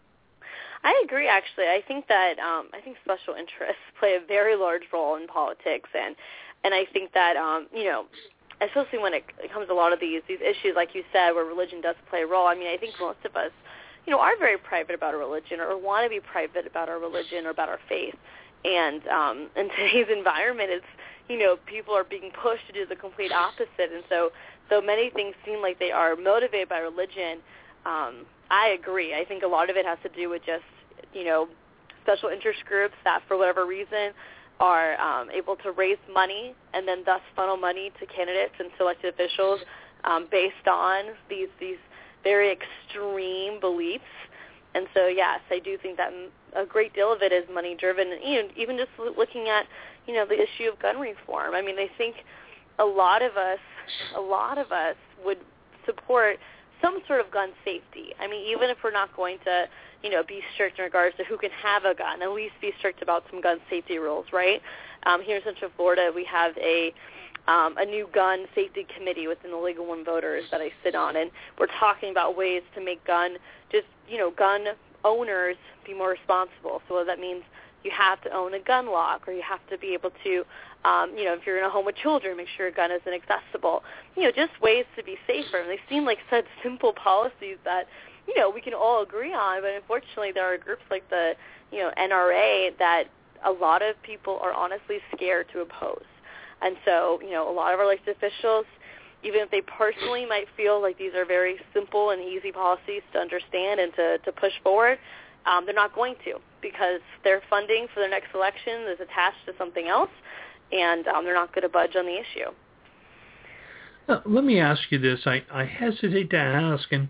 I agree, actually. I think that um, I think special interests play a very large role in politics, and and I think that um, you know, especially when it, it comes to a lot of these these issues, like you said, where religion does play a role. I mean, I think most of us, you know, are very private about our religion, or want to be private about our religion or about our faith. And um, in today's environment, it's, you know, people are being pushed to do the complete opposite, and so though many things seem like they are motivated by religion, um, I agree. I think a lot of it has to do with just, you know, special interest groups that, for whatever reason, are um, able to raise money and then thus funnel money to candidates and elected officials um, based on these these very extreme beliefs. And so, yes, I do think that a great deal of it is money-driven. And, you know, even just looking at, you know, the issue of gun reform. I mean, I think a lot of us, a lot of us would support some sort of gun safety. I mean, even if we're not going to, you know, be strict in regards to who can have a gun, at least be strict about some gun safety rules, right? Um, here in Central Florida, we have a um, a new gun safety committee within the League of Women Voters that I sit on, and we're talking about ways to make gun, just, you know, gun owners be more responsible. So that means you have to own a gun lock, or you have to be able to, um, you know, if you're in a home with children, make sure a gun isn't accessible. You know, just ways to be safer. And they seem like such simple policies that, you know, we can all agree on, but unfortunately there are groups like the, you know, N R A that a lot of people are honestly scared to oppose. And so, you know, a lot of our elected officials, even if they personally might feel like these are very simple and easy policies to understand and to, to push forward, um, they're not going to, because their funding for their next election is attached to something else, and um, they're not going to budge on the issue. Uh, let me ask you this. I, I hesitate to ask, and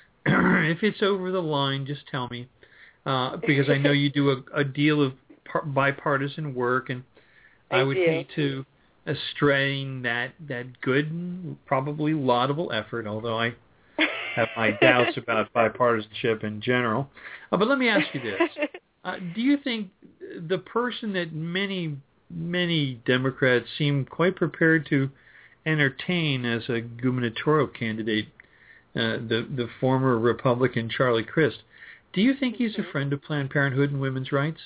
if it's over the line, just tell me, uh, because I know you do a, a deal of par- bipartisan work, and I, I would do. hate to strain that that good, probably laudable effort, although I have my doubts about bipartisanship in general. Uh, but let me ask you this. Uh, do you think the person that many, many Democrats seem quite prepared to entertain as a gubernatorial candidate, uh, the, the former Republican Charlie Crist, do you think he's a friend of Planned Parenthood and women's rights?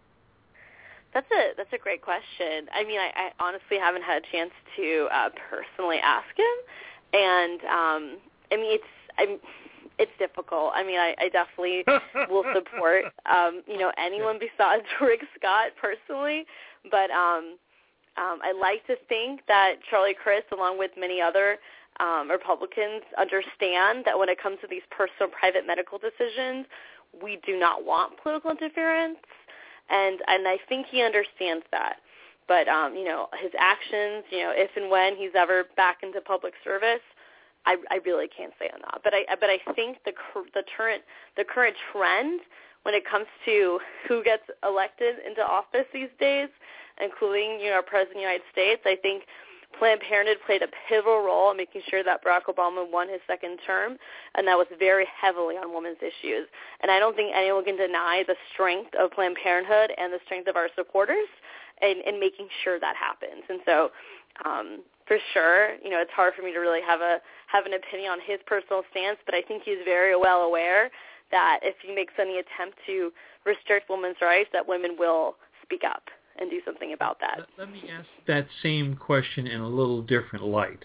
That's a that's a great question. I mean, I, I honestly haven't had a chance to uh, personally ask him, and um, I mean, it's I'm, it's difficult. I mean, I, I definitely will support um, you know, anyone besides Rick Scott personally, but um, um, I like to think that Charlie Crist, along with many other um, Republicans, understand that when it comes to these personal, private medical decisions, we do not want political interference. And and I think he understands that. But, um, you know, his actions, you know, if and when he's ever back into public service, I, I really can't say on that. But I but I think the the current the current trend when it comes to who gets elected into office these days, including, you know, our President of the United States, I think Planned Parenthood played a pivotal role in making sure that Barack Obama won his second term, and that was very heavily on women's issues. And I don't think anyone can deny the strength of Planned Parenthood and the strength of our supporters in, in making sure that happens. And so, um, for sure, you know, it's hard for me to really have a have an opinion on his personal stance, but I think he's very well aware that if he makes any attempt to restrict women's rights, that women will speak up and do something about that. Let me ask that same question in a little different light.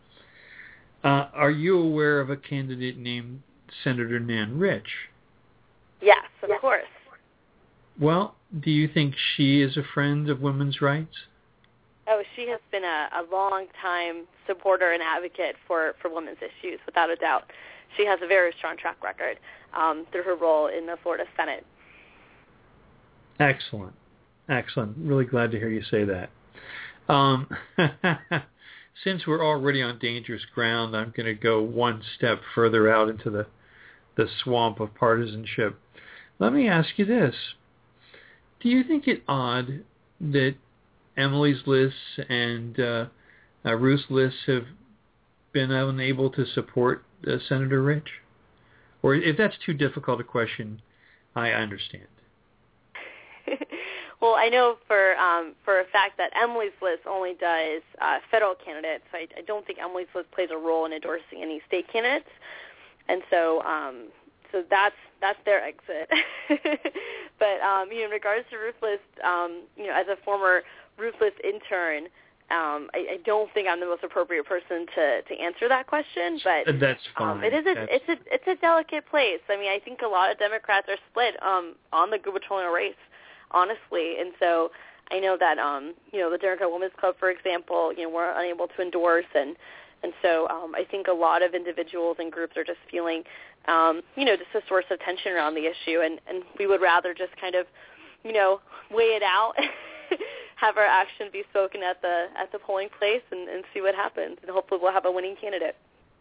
Uh, are you aware of a candidate named Senator Nan Rich? Yes, of yes. course. Well, do you think she is a friend of women's rights? Oh, she has been a, a long-time supporter and advocate for, for women's issues, without a doubt. She has a very strong track record um, through her role in the Florida Senate. Excellent. Excellent. Really glad to hear you say that. Um, since we're already on dangerous ground, I'm going to go one step further out into the, the swamp of partisanship. Let me ask you this. Do you think it odd that Emily's Liss and uh, uh, Ruth Liss have been unable to support uh, Senator Rich? Or if that's too difficult a question, I understand. Well, I know for um, for a fact that Emily's List only does uh, federal candidates. I, I don't think Emily's List plays a role in endorsing any state candidates, and so um, so that's that's their exit. But um, you know, in regards to Ruth List, um, you know, as a former Ruth List intern, um, I, I don't think I'm the most appropriate person to, to answer that question. But that's fine. Um, it is a that's... it's a it's a delicate place. I mean, I think a lot of Democrats are split um, on the gubernatorial race, honestly, and so I know that um, you know the Democrat Women's Club, for example, you know, we're unable to endorse, and and so um, I think a lot of individuals and groups are just feeling, um, you know, just a source of tension around the issue, and, and we would rather just kind of, you know, weigh it out, have our action be spoken at the at the polling place, and, and see what happens, and hopefully we'll have a winning candidate.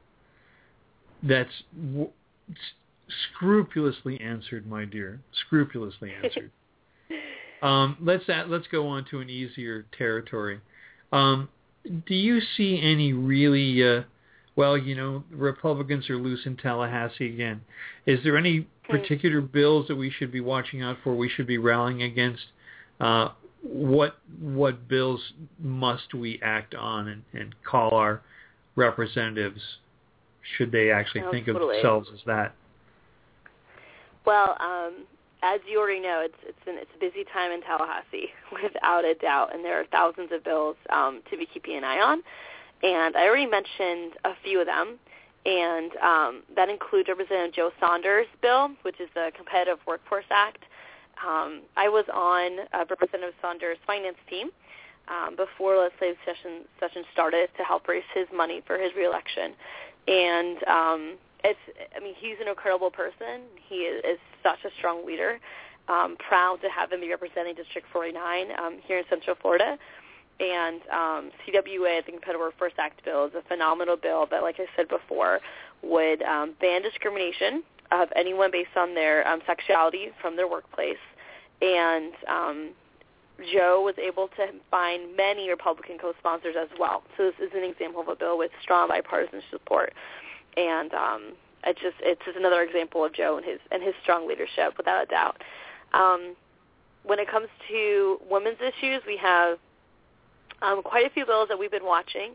That's w- scrupulously answered, my dear. Scrupulously answered. Um, let's let's go on to an easier territory. Um, do you see any really, uh, well, you know, Republicans are loose in Tallahassee again. Is there any particular bills that we should be watching out for, we should be rallying against? Uh, what what bills must we act on and, and call our representatives, should they actually oh, think totally. of themselves as that? Well, um, as you already know, it's it's an, it's a busy time in Tallahassee, without a doubt, and there are thousands of bills um, to be keeping an eye on. And I already mentioned a few of them, and um, that includes Representative Joe Saunders' bill, which is the Competitive Workforce Act. Um, I was on uh, Representative Saunders' finance team um, before legislative session session started to help raise his money for his reelection, and um, It's, I mean, he's an incredible person. He is, is such a strong leader. Um, proud to have him be representing District forty-nine um, here in Central Florida. And um, C W A, the Competitive Workforce Act bill, is a phenomenal bill that, like I said before, would um, ban discrimination of anyone based on their um, sexuality from their workplace. And um, Joe was able to find many Republican co-sponsors as well. So this is an example of a bill with strong bipartisan support. And um, it just it's just another example of Joe and his and his strong leadership, without a doubt. Um, when it comes to women's issues, we have um, quite a few bills that we've been watching,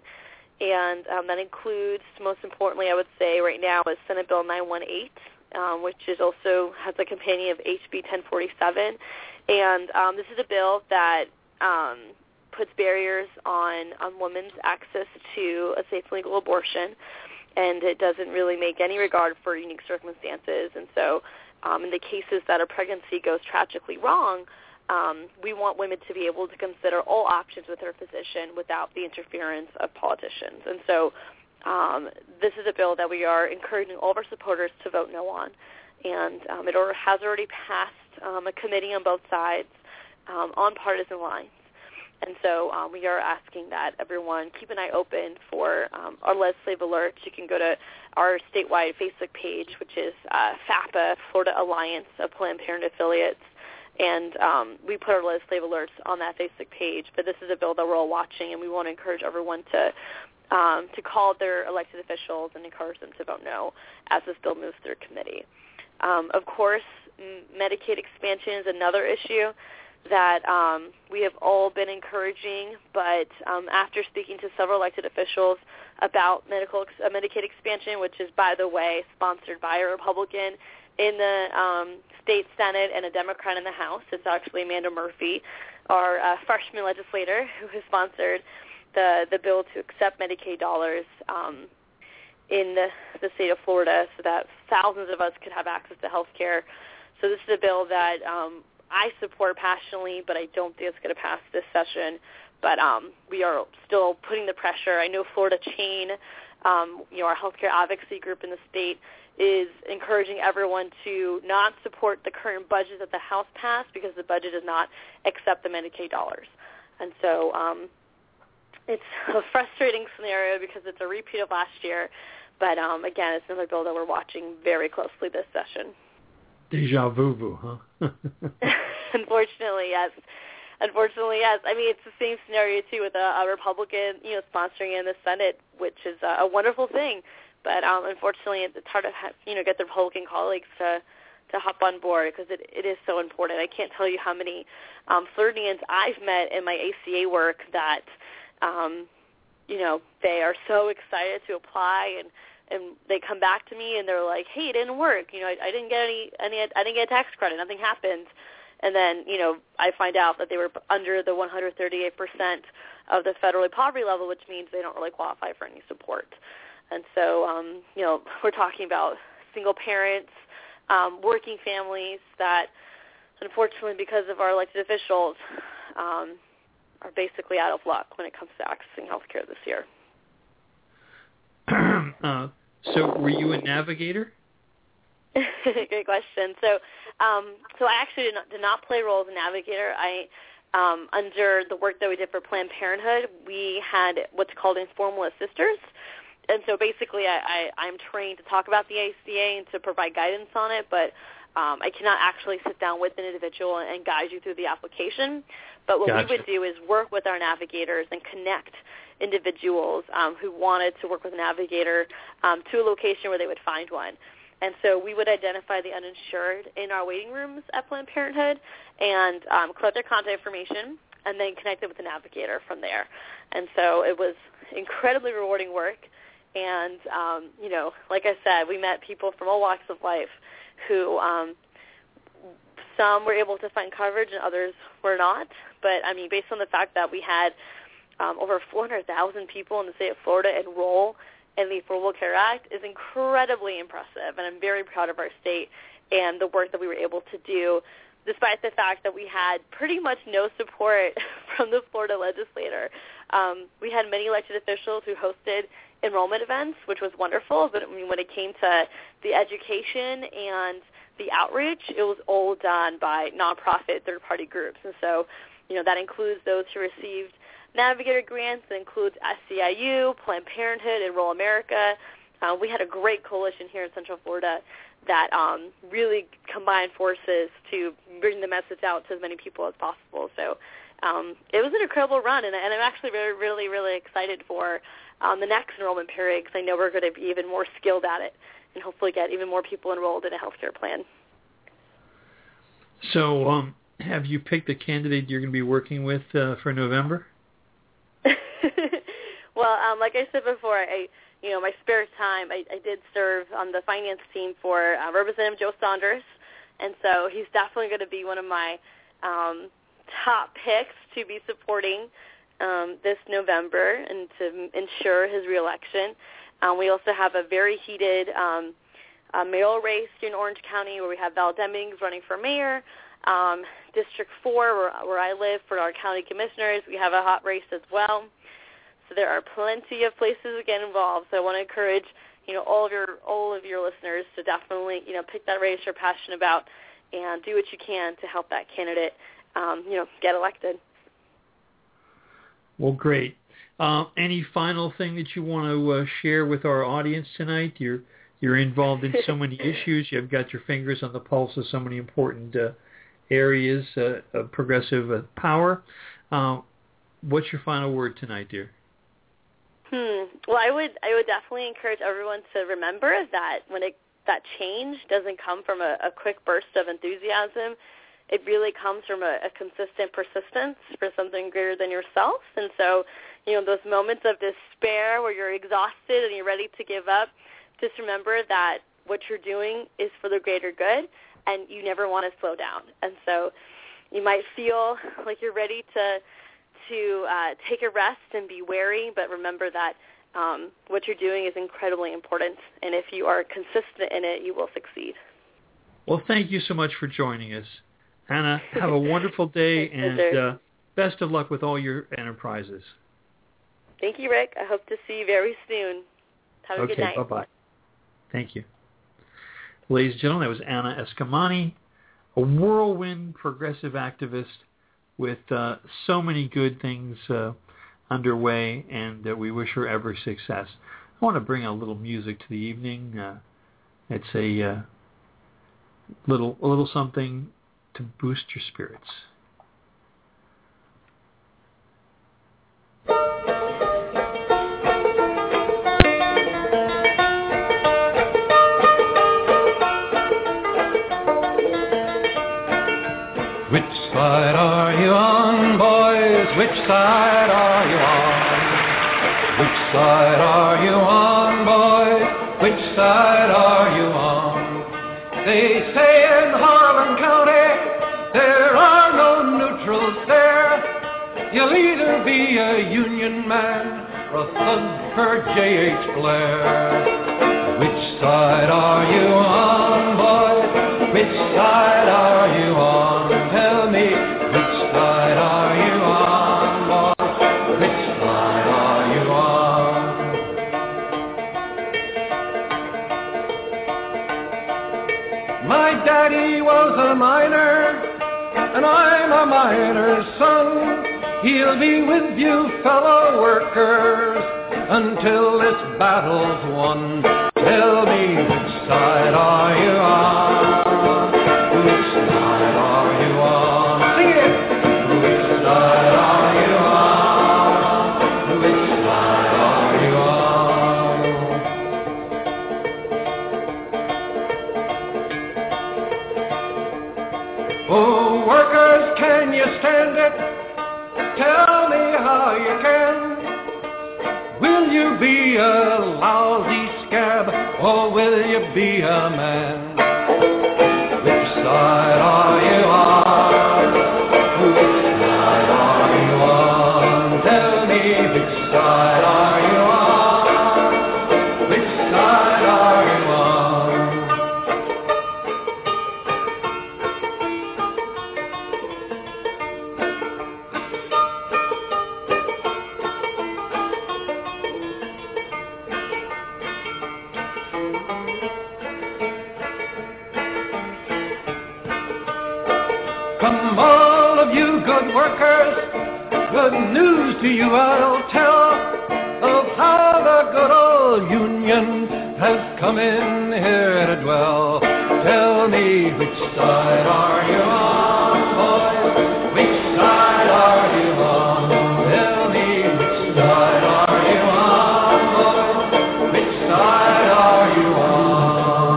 and um, that includes, most importantly, I would say right now, is Senate Bill nine one eight, um, which is also has a companion of H B ten forty-seven, and um, this is a bill that um, puts barriers on on women's access to a safe and legal abortion. And it doesn't really make any regard for unique circumstances. And so um, in the cases that a pregnancy goes tragically wrong, um, we want women to be able to consider all options with their physician without the interference of politicians. And so um, this is a bill that we are encouraging all of our supporters to vote no on. And um, it has already passed um, a committee on both sides um, on partisan lines. And so um, we are asking that everyone keep an eye open for um, our legislative alerts. You can go to our statewide Facebook page, which is uh, FAPA, Florida Alliance of Planned Parenthood Affiliates, and um, we put our legislative alerts on that Facebook page. But this is a bill that we're all watching, and we want to encourage everyone to um, to call their elected officials and encourage them to vote no as this bill moves through committee. Um, of course, Medicaid expansion is another issue that um, we have all been encouraging, but um, after speaking to several elected officials about medical uh, Medicaid expansion, which is, by the way, sponsored by a Republican in the um, state Senate and a Democrat in the House. It's actually Amanda Murphy, our uh, freshman legislator, who has sponsored the, the bill to accept Medicaid dollars um, in the, the state of Florida so that thousands of us could have access to health care. So this is a bill that um, I support passionately, but I don't think it's going to pass this session. But um, we are still putting the pressure. I know Florida Chain, um, you know, our healthcare advocacy group in the state, is encouraging everyone to not support the current budget that the House passed because the budget does not accept the Medicaid dollars. And so um, it's a frustrating scenario because it's a repeat of last year. But, um, again, it's another bill that we're watching very closely this session. Deja vu, huh? Unfortunately, yes. Unfortunately, yes. I mean, it's the same scenario, too, with a, a Republican, you know, sponsoring it in the Senate, which is a, a wonderful thing. But um, unfortunately, it's hard to have, you know, get the Republican colleagues to to hop on board because it, it is so important. I can't tell you how many um, Floridians I've met in my A C A work that, um, you know, they are so excited to apply, and, and they come back to me and they're like, "Hey, it didn't work. You know, I, I didn't get any, any, I didn't get a tax credit. Nothing happened." And then, you know, I find out that they were under the one hundred thirty-eight percent of the federally poverty level, which means they don't really qualify for any support. And so, um, you know, we're talking about single parents, um, working families that, unfortunately, because of our elected officials, um, are basically out of luck when it comes to accessing health care this year. uh, so were you a navigator? Great question. So um, so I actually did not, did not play a role as a navigator. I um, under the work that we did for Planned Parenthood, we had what's called informal assisters. And so basically I, I, I'm trained to talk about the A C A and to provide guidance on it, but um, I cannot actually sit down with an individual and, and guide you through the application. But what Gotcha. we would do is work with our navigators and connect individuals um, who wanted to work with a navigator um, to a location where they would find one. And so we would identify the uninsured in our waiting rooms at Planned Parenthood and um, collect their contact information and then connect them with a navigator from there. And so it was incredibly rewarding work. And, um, you know, like I said, we met people from all walks of life who um, some were able to find coverage and others were not. But, I mean, based on the fact that we had um, over four hundred thousand people in the state of Florida enroll in the Affordable Care Act is incredibly impressive. And I'm very proud of our state and the work that we were able to do, despite the fact that we had pretty much no support from the Florida legislator. Um, we had many elected officials who hosted enrollment events, which was wonderful, but I mean, when it came to the education and the outreach, it was all done by nonprofit third-party groups. And so, you know, that includes those who received Navigator grants. It includes S C I U, Planned Parenthood, Enroll America. Uh, we had a great coalition here in Central Florida that um, really combined forces to bring the message out to as many people as possible. So um, it was an incredible run, and, and I'm actually really, really, really excited for um, the next enrollment period because I know we're going to be even more skilled at it and hopefully get even more people enrolled in a healthcare plan. So um, have you picked a candidate you're going to be working with uh, for November? Well, um, like I said before, I, you know, my spare time, I, I did serve on the finance team for uh, Representative Joe Saunders, and so he's definitely going to be one of my um, top picks to be supporting um, this November and to ensure his reelection. Um, we also have a very heated um, uh, mayoral race here in Orange County where we have Val Demings running for mayor. Um, District four, where, where I live, for our county commissioners, we have a hot race as well. So there are plenty of places to get involved. So I want to encourage, you know, all of your all of your listeners to definitely, you know, pick that race you're passionate about and do what you can to help that candidate, um, you know, get elected. Well, great. Uh, any final thing that you want to uh, share with our audience tonight? You're you're involved in so many issues. You've got your fingers on the pulse of so many important uh, areas uh, of progressive uh, power. Uh, what's your final word tonight, dear? Hmm. Well, I would I would definitely encourage everyone to remember that when it, that change doesn't come from a, a quick burst of enthusiasm, it really comes from a, a consistent persistence for something greater than yourself. And so, you know, those moments of despair where you're exhausted and you're ready to give up, just remember that what you're doing is for the greater good, and you never want to slow down. And so you might feel like you're ready to to uh, take a rest and be wary, but remember that um, what you're doing is incredibly important, and if you are consistent in it, you will succeed. Well, thank you so much for joining us. Anna, have a wonderful day, and uh, best of luck with all your enterprises. Thank you, Rick. I hope to see you very soon. Have a okay, good night. Okay, bye-bye. Thank you. Ladies and gentlemen, that was Anna Eskamani, a whirlwind progressive activist with uh, so many good things uh, underway, and uh, we wish her every success. I want to bring a little music to the evening. Uh, it's a uh, little a little something to boost your spirits. Which side are you on, boys? Which side are you on? Which side are you on, boys? Which side are you on? They say in Harlan County there are no neutrals there. You'll either be a Union man or a thug for J H Blair. Which side are you on, boys? Which side are you on? Tell me, which side are you on, boys? Which side are you on? My daddy was a miner, and I'm a miner's son. He'll be with you fellow workers until this battle's won. Tell me, which side are you on? Which side are you on? Sing it! Which side are you on? Which side are you on? Oh, workers, can you stand it? Tell me how you can. Will you be a lousy scab, or will you be a man? Which side are you on? Which side are you on? Tell me, which side are you on? Which side are you on? From all of you good workers, good news to you I'll tell of how the good old Union has come in here to dwell. Tell me, which side are you on, boys? Which side are you on? Tell me, which side are you on, boys? Which side are you on?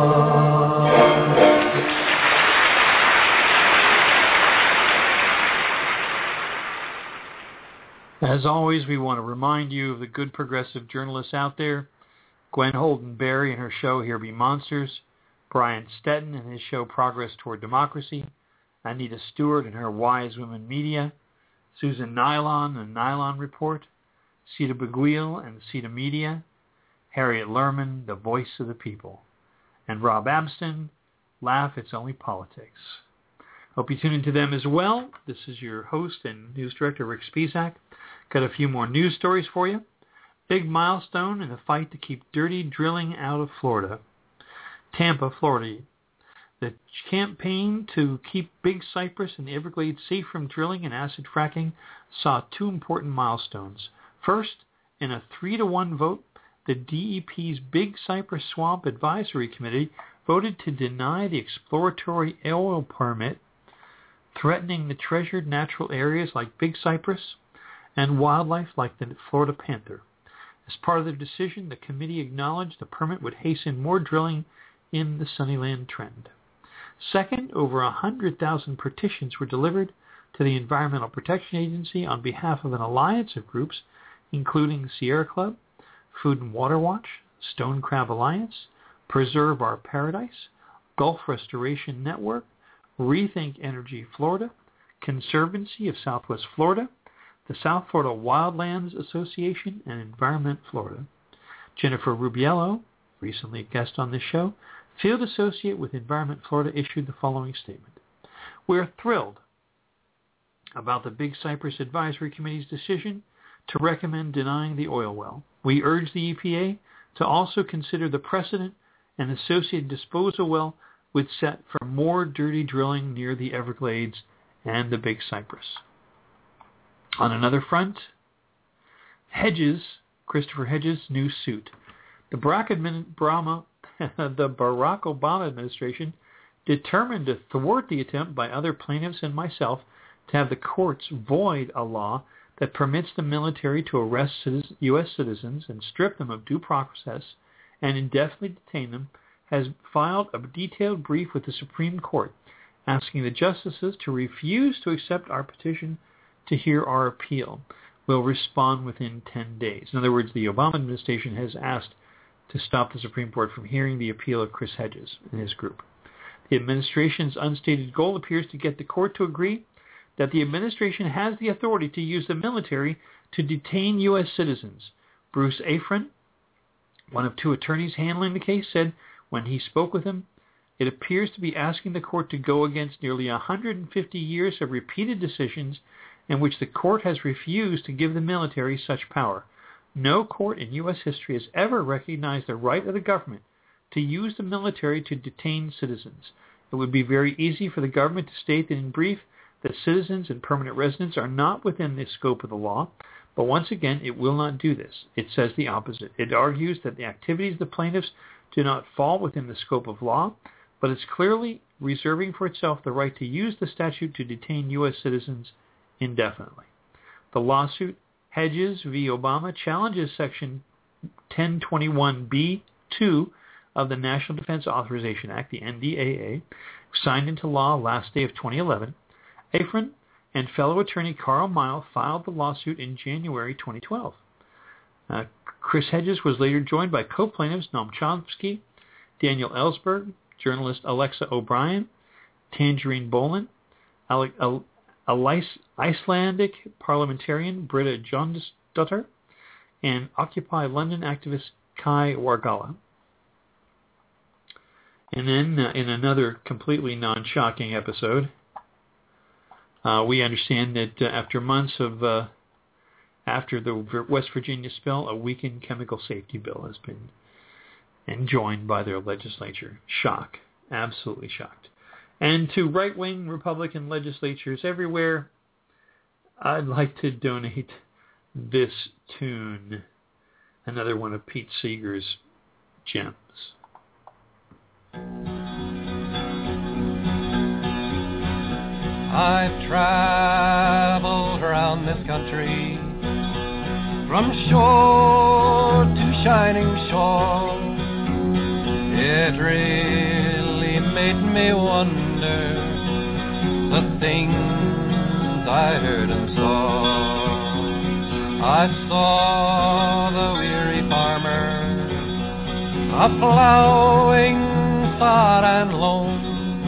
As always, we want to remind you of the good progressive journalists out there. Gwen Holden Berry and her show Here Be Monsters, Brian Stetton and his show Progress Toward Democracy, Anita Stewart and her Wise Women Media, Susan Nylon and Nylon Report, Sita Beguil and Sita Media, Harriet Lerman, The Voice of the People, and Rob Abston, Laugh, It's Only Politics. Hope you tune into them as well. This is your host and news director, Rick Spisak. Got a few more news stories for you. Big milestone in the fight to keep dirty drilling out of Florida. Tampa, Florida. The campaign to keep Big Cypress and the Everglades safe from drilling and acid fracking saw two important milestones. First, in a three to one vote, the D E P's Big Cypress Swamp Advisory Committee voted to deny the exploratory oil permit threatening the treasured natural areas like Big Cypress and wildlife like the Florida panther. As part of their decision, the committee acknowledged the permit would hasten more drilling in the Sunnyland Trend. Second, over one hundred thousand petitions were delivered to the Environmental Protection Agency on behalf of an alliance of groups, including Sierra Club, Food and Water Watch, Stone Crab Alliance, Preserve Our Paradise, Gulf Restoration Network, Rethink Energy Florida, Conservancy of Southwest Florida, the South Florida Wildlands Association, and Environment Florida. Jennifer Rubiello, recently a guest on this show, field associate with Environment Florida, issued the following statement. We're thrilled about the Big Cypress Advisory Committee's decision to recommend denying the oil well. We urge the E P A to also consider the precedent an associated disposal well would set for more dirty drilling near the Everglades and the Big Cypress. On another front, Hedges, Christopher Hedges' new suit. The Barack, Obama, the Barack Obama administration, determined to thwart the attempt by other plaintiffs and myself to have the courts void a law that permits the military to arrest U S citizens and strip them of due process and indefinitely detain them, has filed a detailed brief with the Supreme Court asking the justices to refuse to accept our petition to hear our appeal. We'll respond within ten days. In other words, the Obama administration has asked to stop the Supreme Court from hearing the appeal of Chris Hedges and his group. The administration's unstated goal appears to get the court to agree that the administration has the authority to use the military to detain U S citizens. Bruce Afrin, one of two attorneys handling the case, said when he spoke with him, it appears to be asking the court to go against nearly one hundred fifty years of repeated decisions in which the court has refused to give the military such power. No court in U S history has ever recognized the right of the government to use the military to detain citizens. It would be very easy for the government to state that in brief that citizens and permanent residents are not within the scope of the law, but once again it will not do this. It says the opposite. It argues that the activities of the plaintiffs do not fall within the scope of law, but it's clearly reserving for itself the right to use the statute to detain U S citizens indefinitely. The lawsuit, Hedges v. Obama, challenges Section ten twenty-one B two of the National Defense Authorization Act, the N D A A, signed into law last day of twenty eleven. Afrin and fellow attorney Carl Mile filed the lawsuit in January twenty twelve. Uh, Chris Hedges was later joined by co-plaintiffs Noam Chomsky, Daniel Ellsberg, journalist Alexa O'Brien, Tangerine Boland, Ale- Al- Al- Icelandic parliamentarian Britta Jonsdottir, and Occupy London activist Kai Wargala. And then, uh, in another completely non-shocking episode, uh, we understand that uh, after months of, uh, after the West Virginia spill, a weakened chemical safety bill has been enjoined by their legislature. Shock. Absolutely shocked. And to right-wing Republican legislatures everywhere, I'd like to donate this tune, another one of Pete Seeger's gems. I've traveled around this country from shore to shining shore. It really made me wonder the things I heard and saw. I saw the weary farmer a-plowing sod and loam.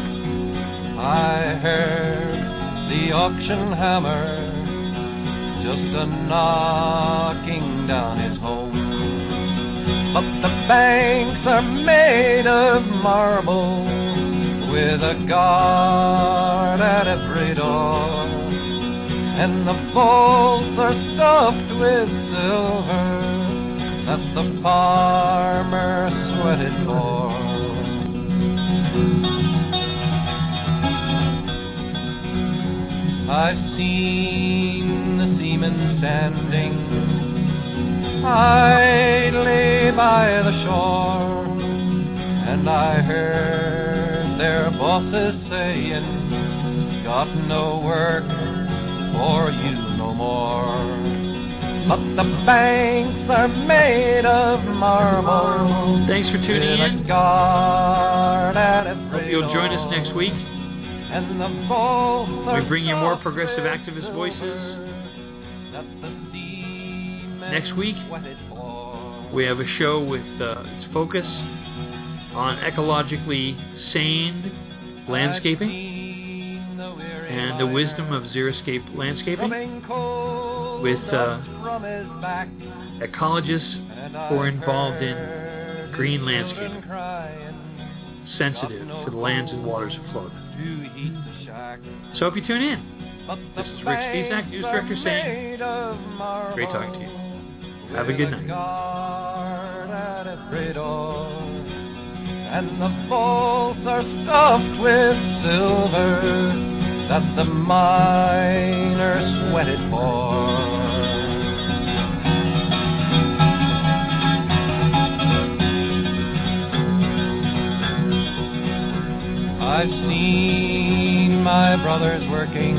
I heard the auction hammer just a-knocking down his home. But the banks are made of marble with a guard at every door, and the vaults are stuffed with silver that the farmer sweated for. I've seen the seamen standing idly by the shore, and I heard their bosses saying, got no work for you no more. But the banks are made of marble. Thanks for tuning in. Hope you'll join us next week. And the we bring you more progressive activist voices. Next week, we have a show with uh, its focus on ecologically sane landscaping and the wisdom of xeriscape landscaping with uh, ecologists who are involved in green landscaping. sensitive to the lands and waters of Florida. So if you tune in, this is Rick Spisak, News Director, saying, great talking to you. Have a good night. And the vaults are stuffed with silver that the miner sweated for. I've seen my brothers working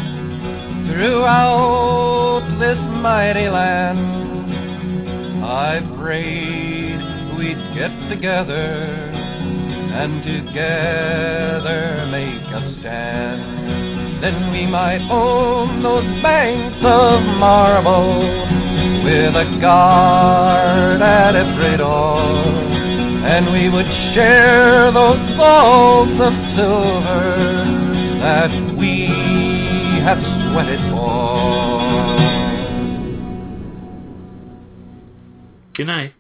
throughout this mighty land. I've prayed we'd get together and together make a stand. Then we might own those banks of marble with a guard at every door, and we would share those vaults of silver that we have sweated for. Good night.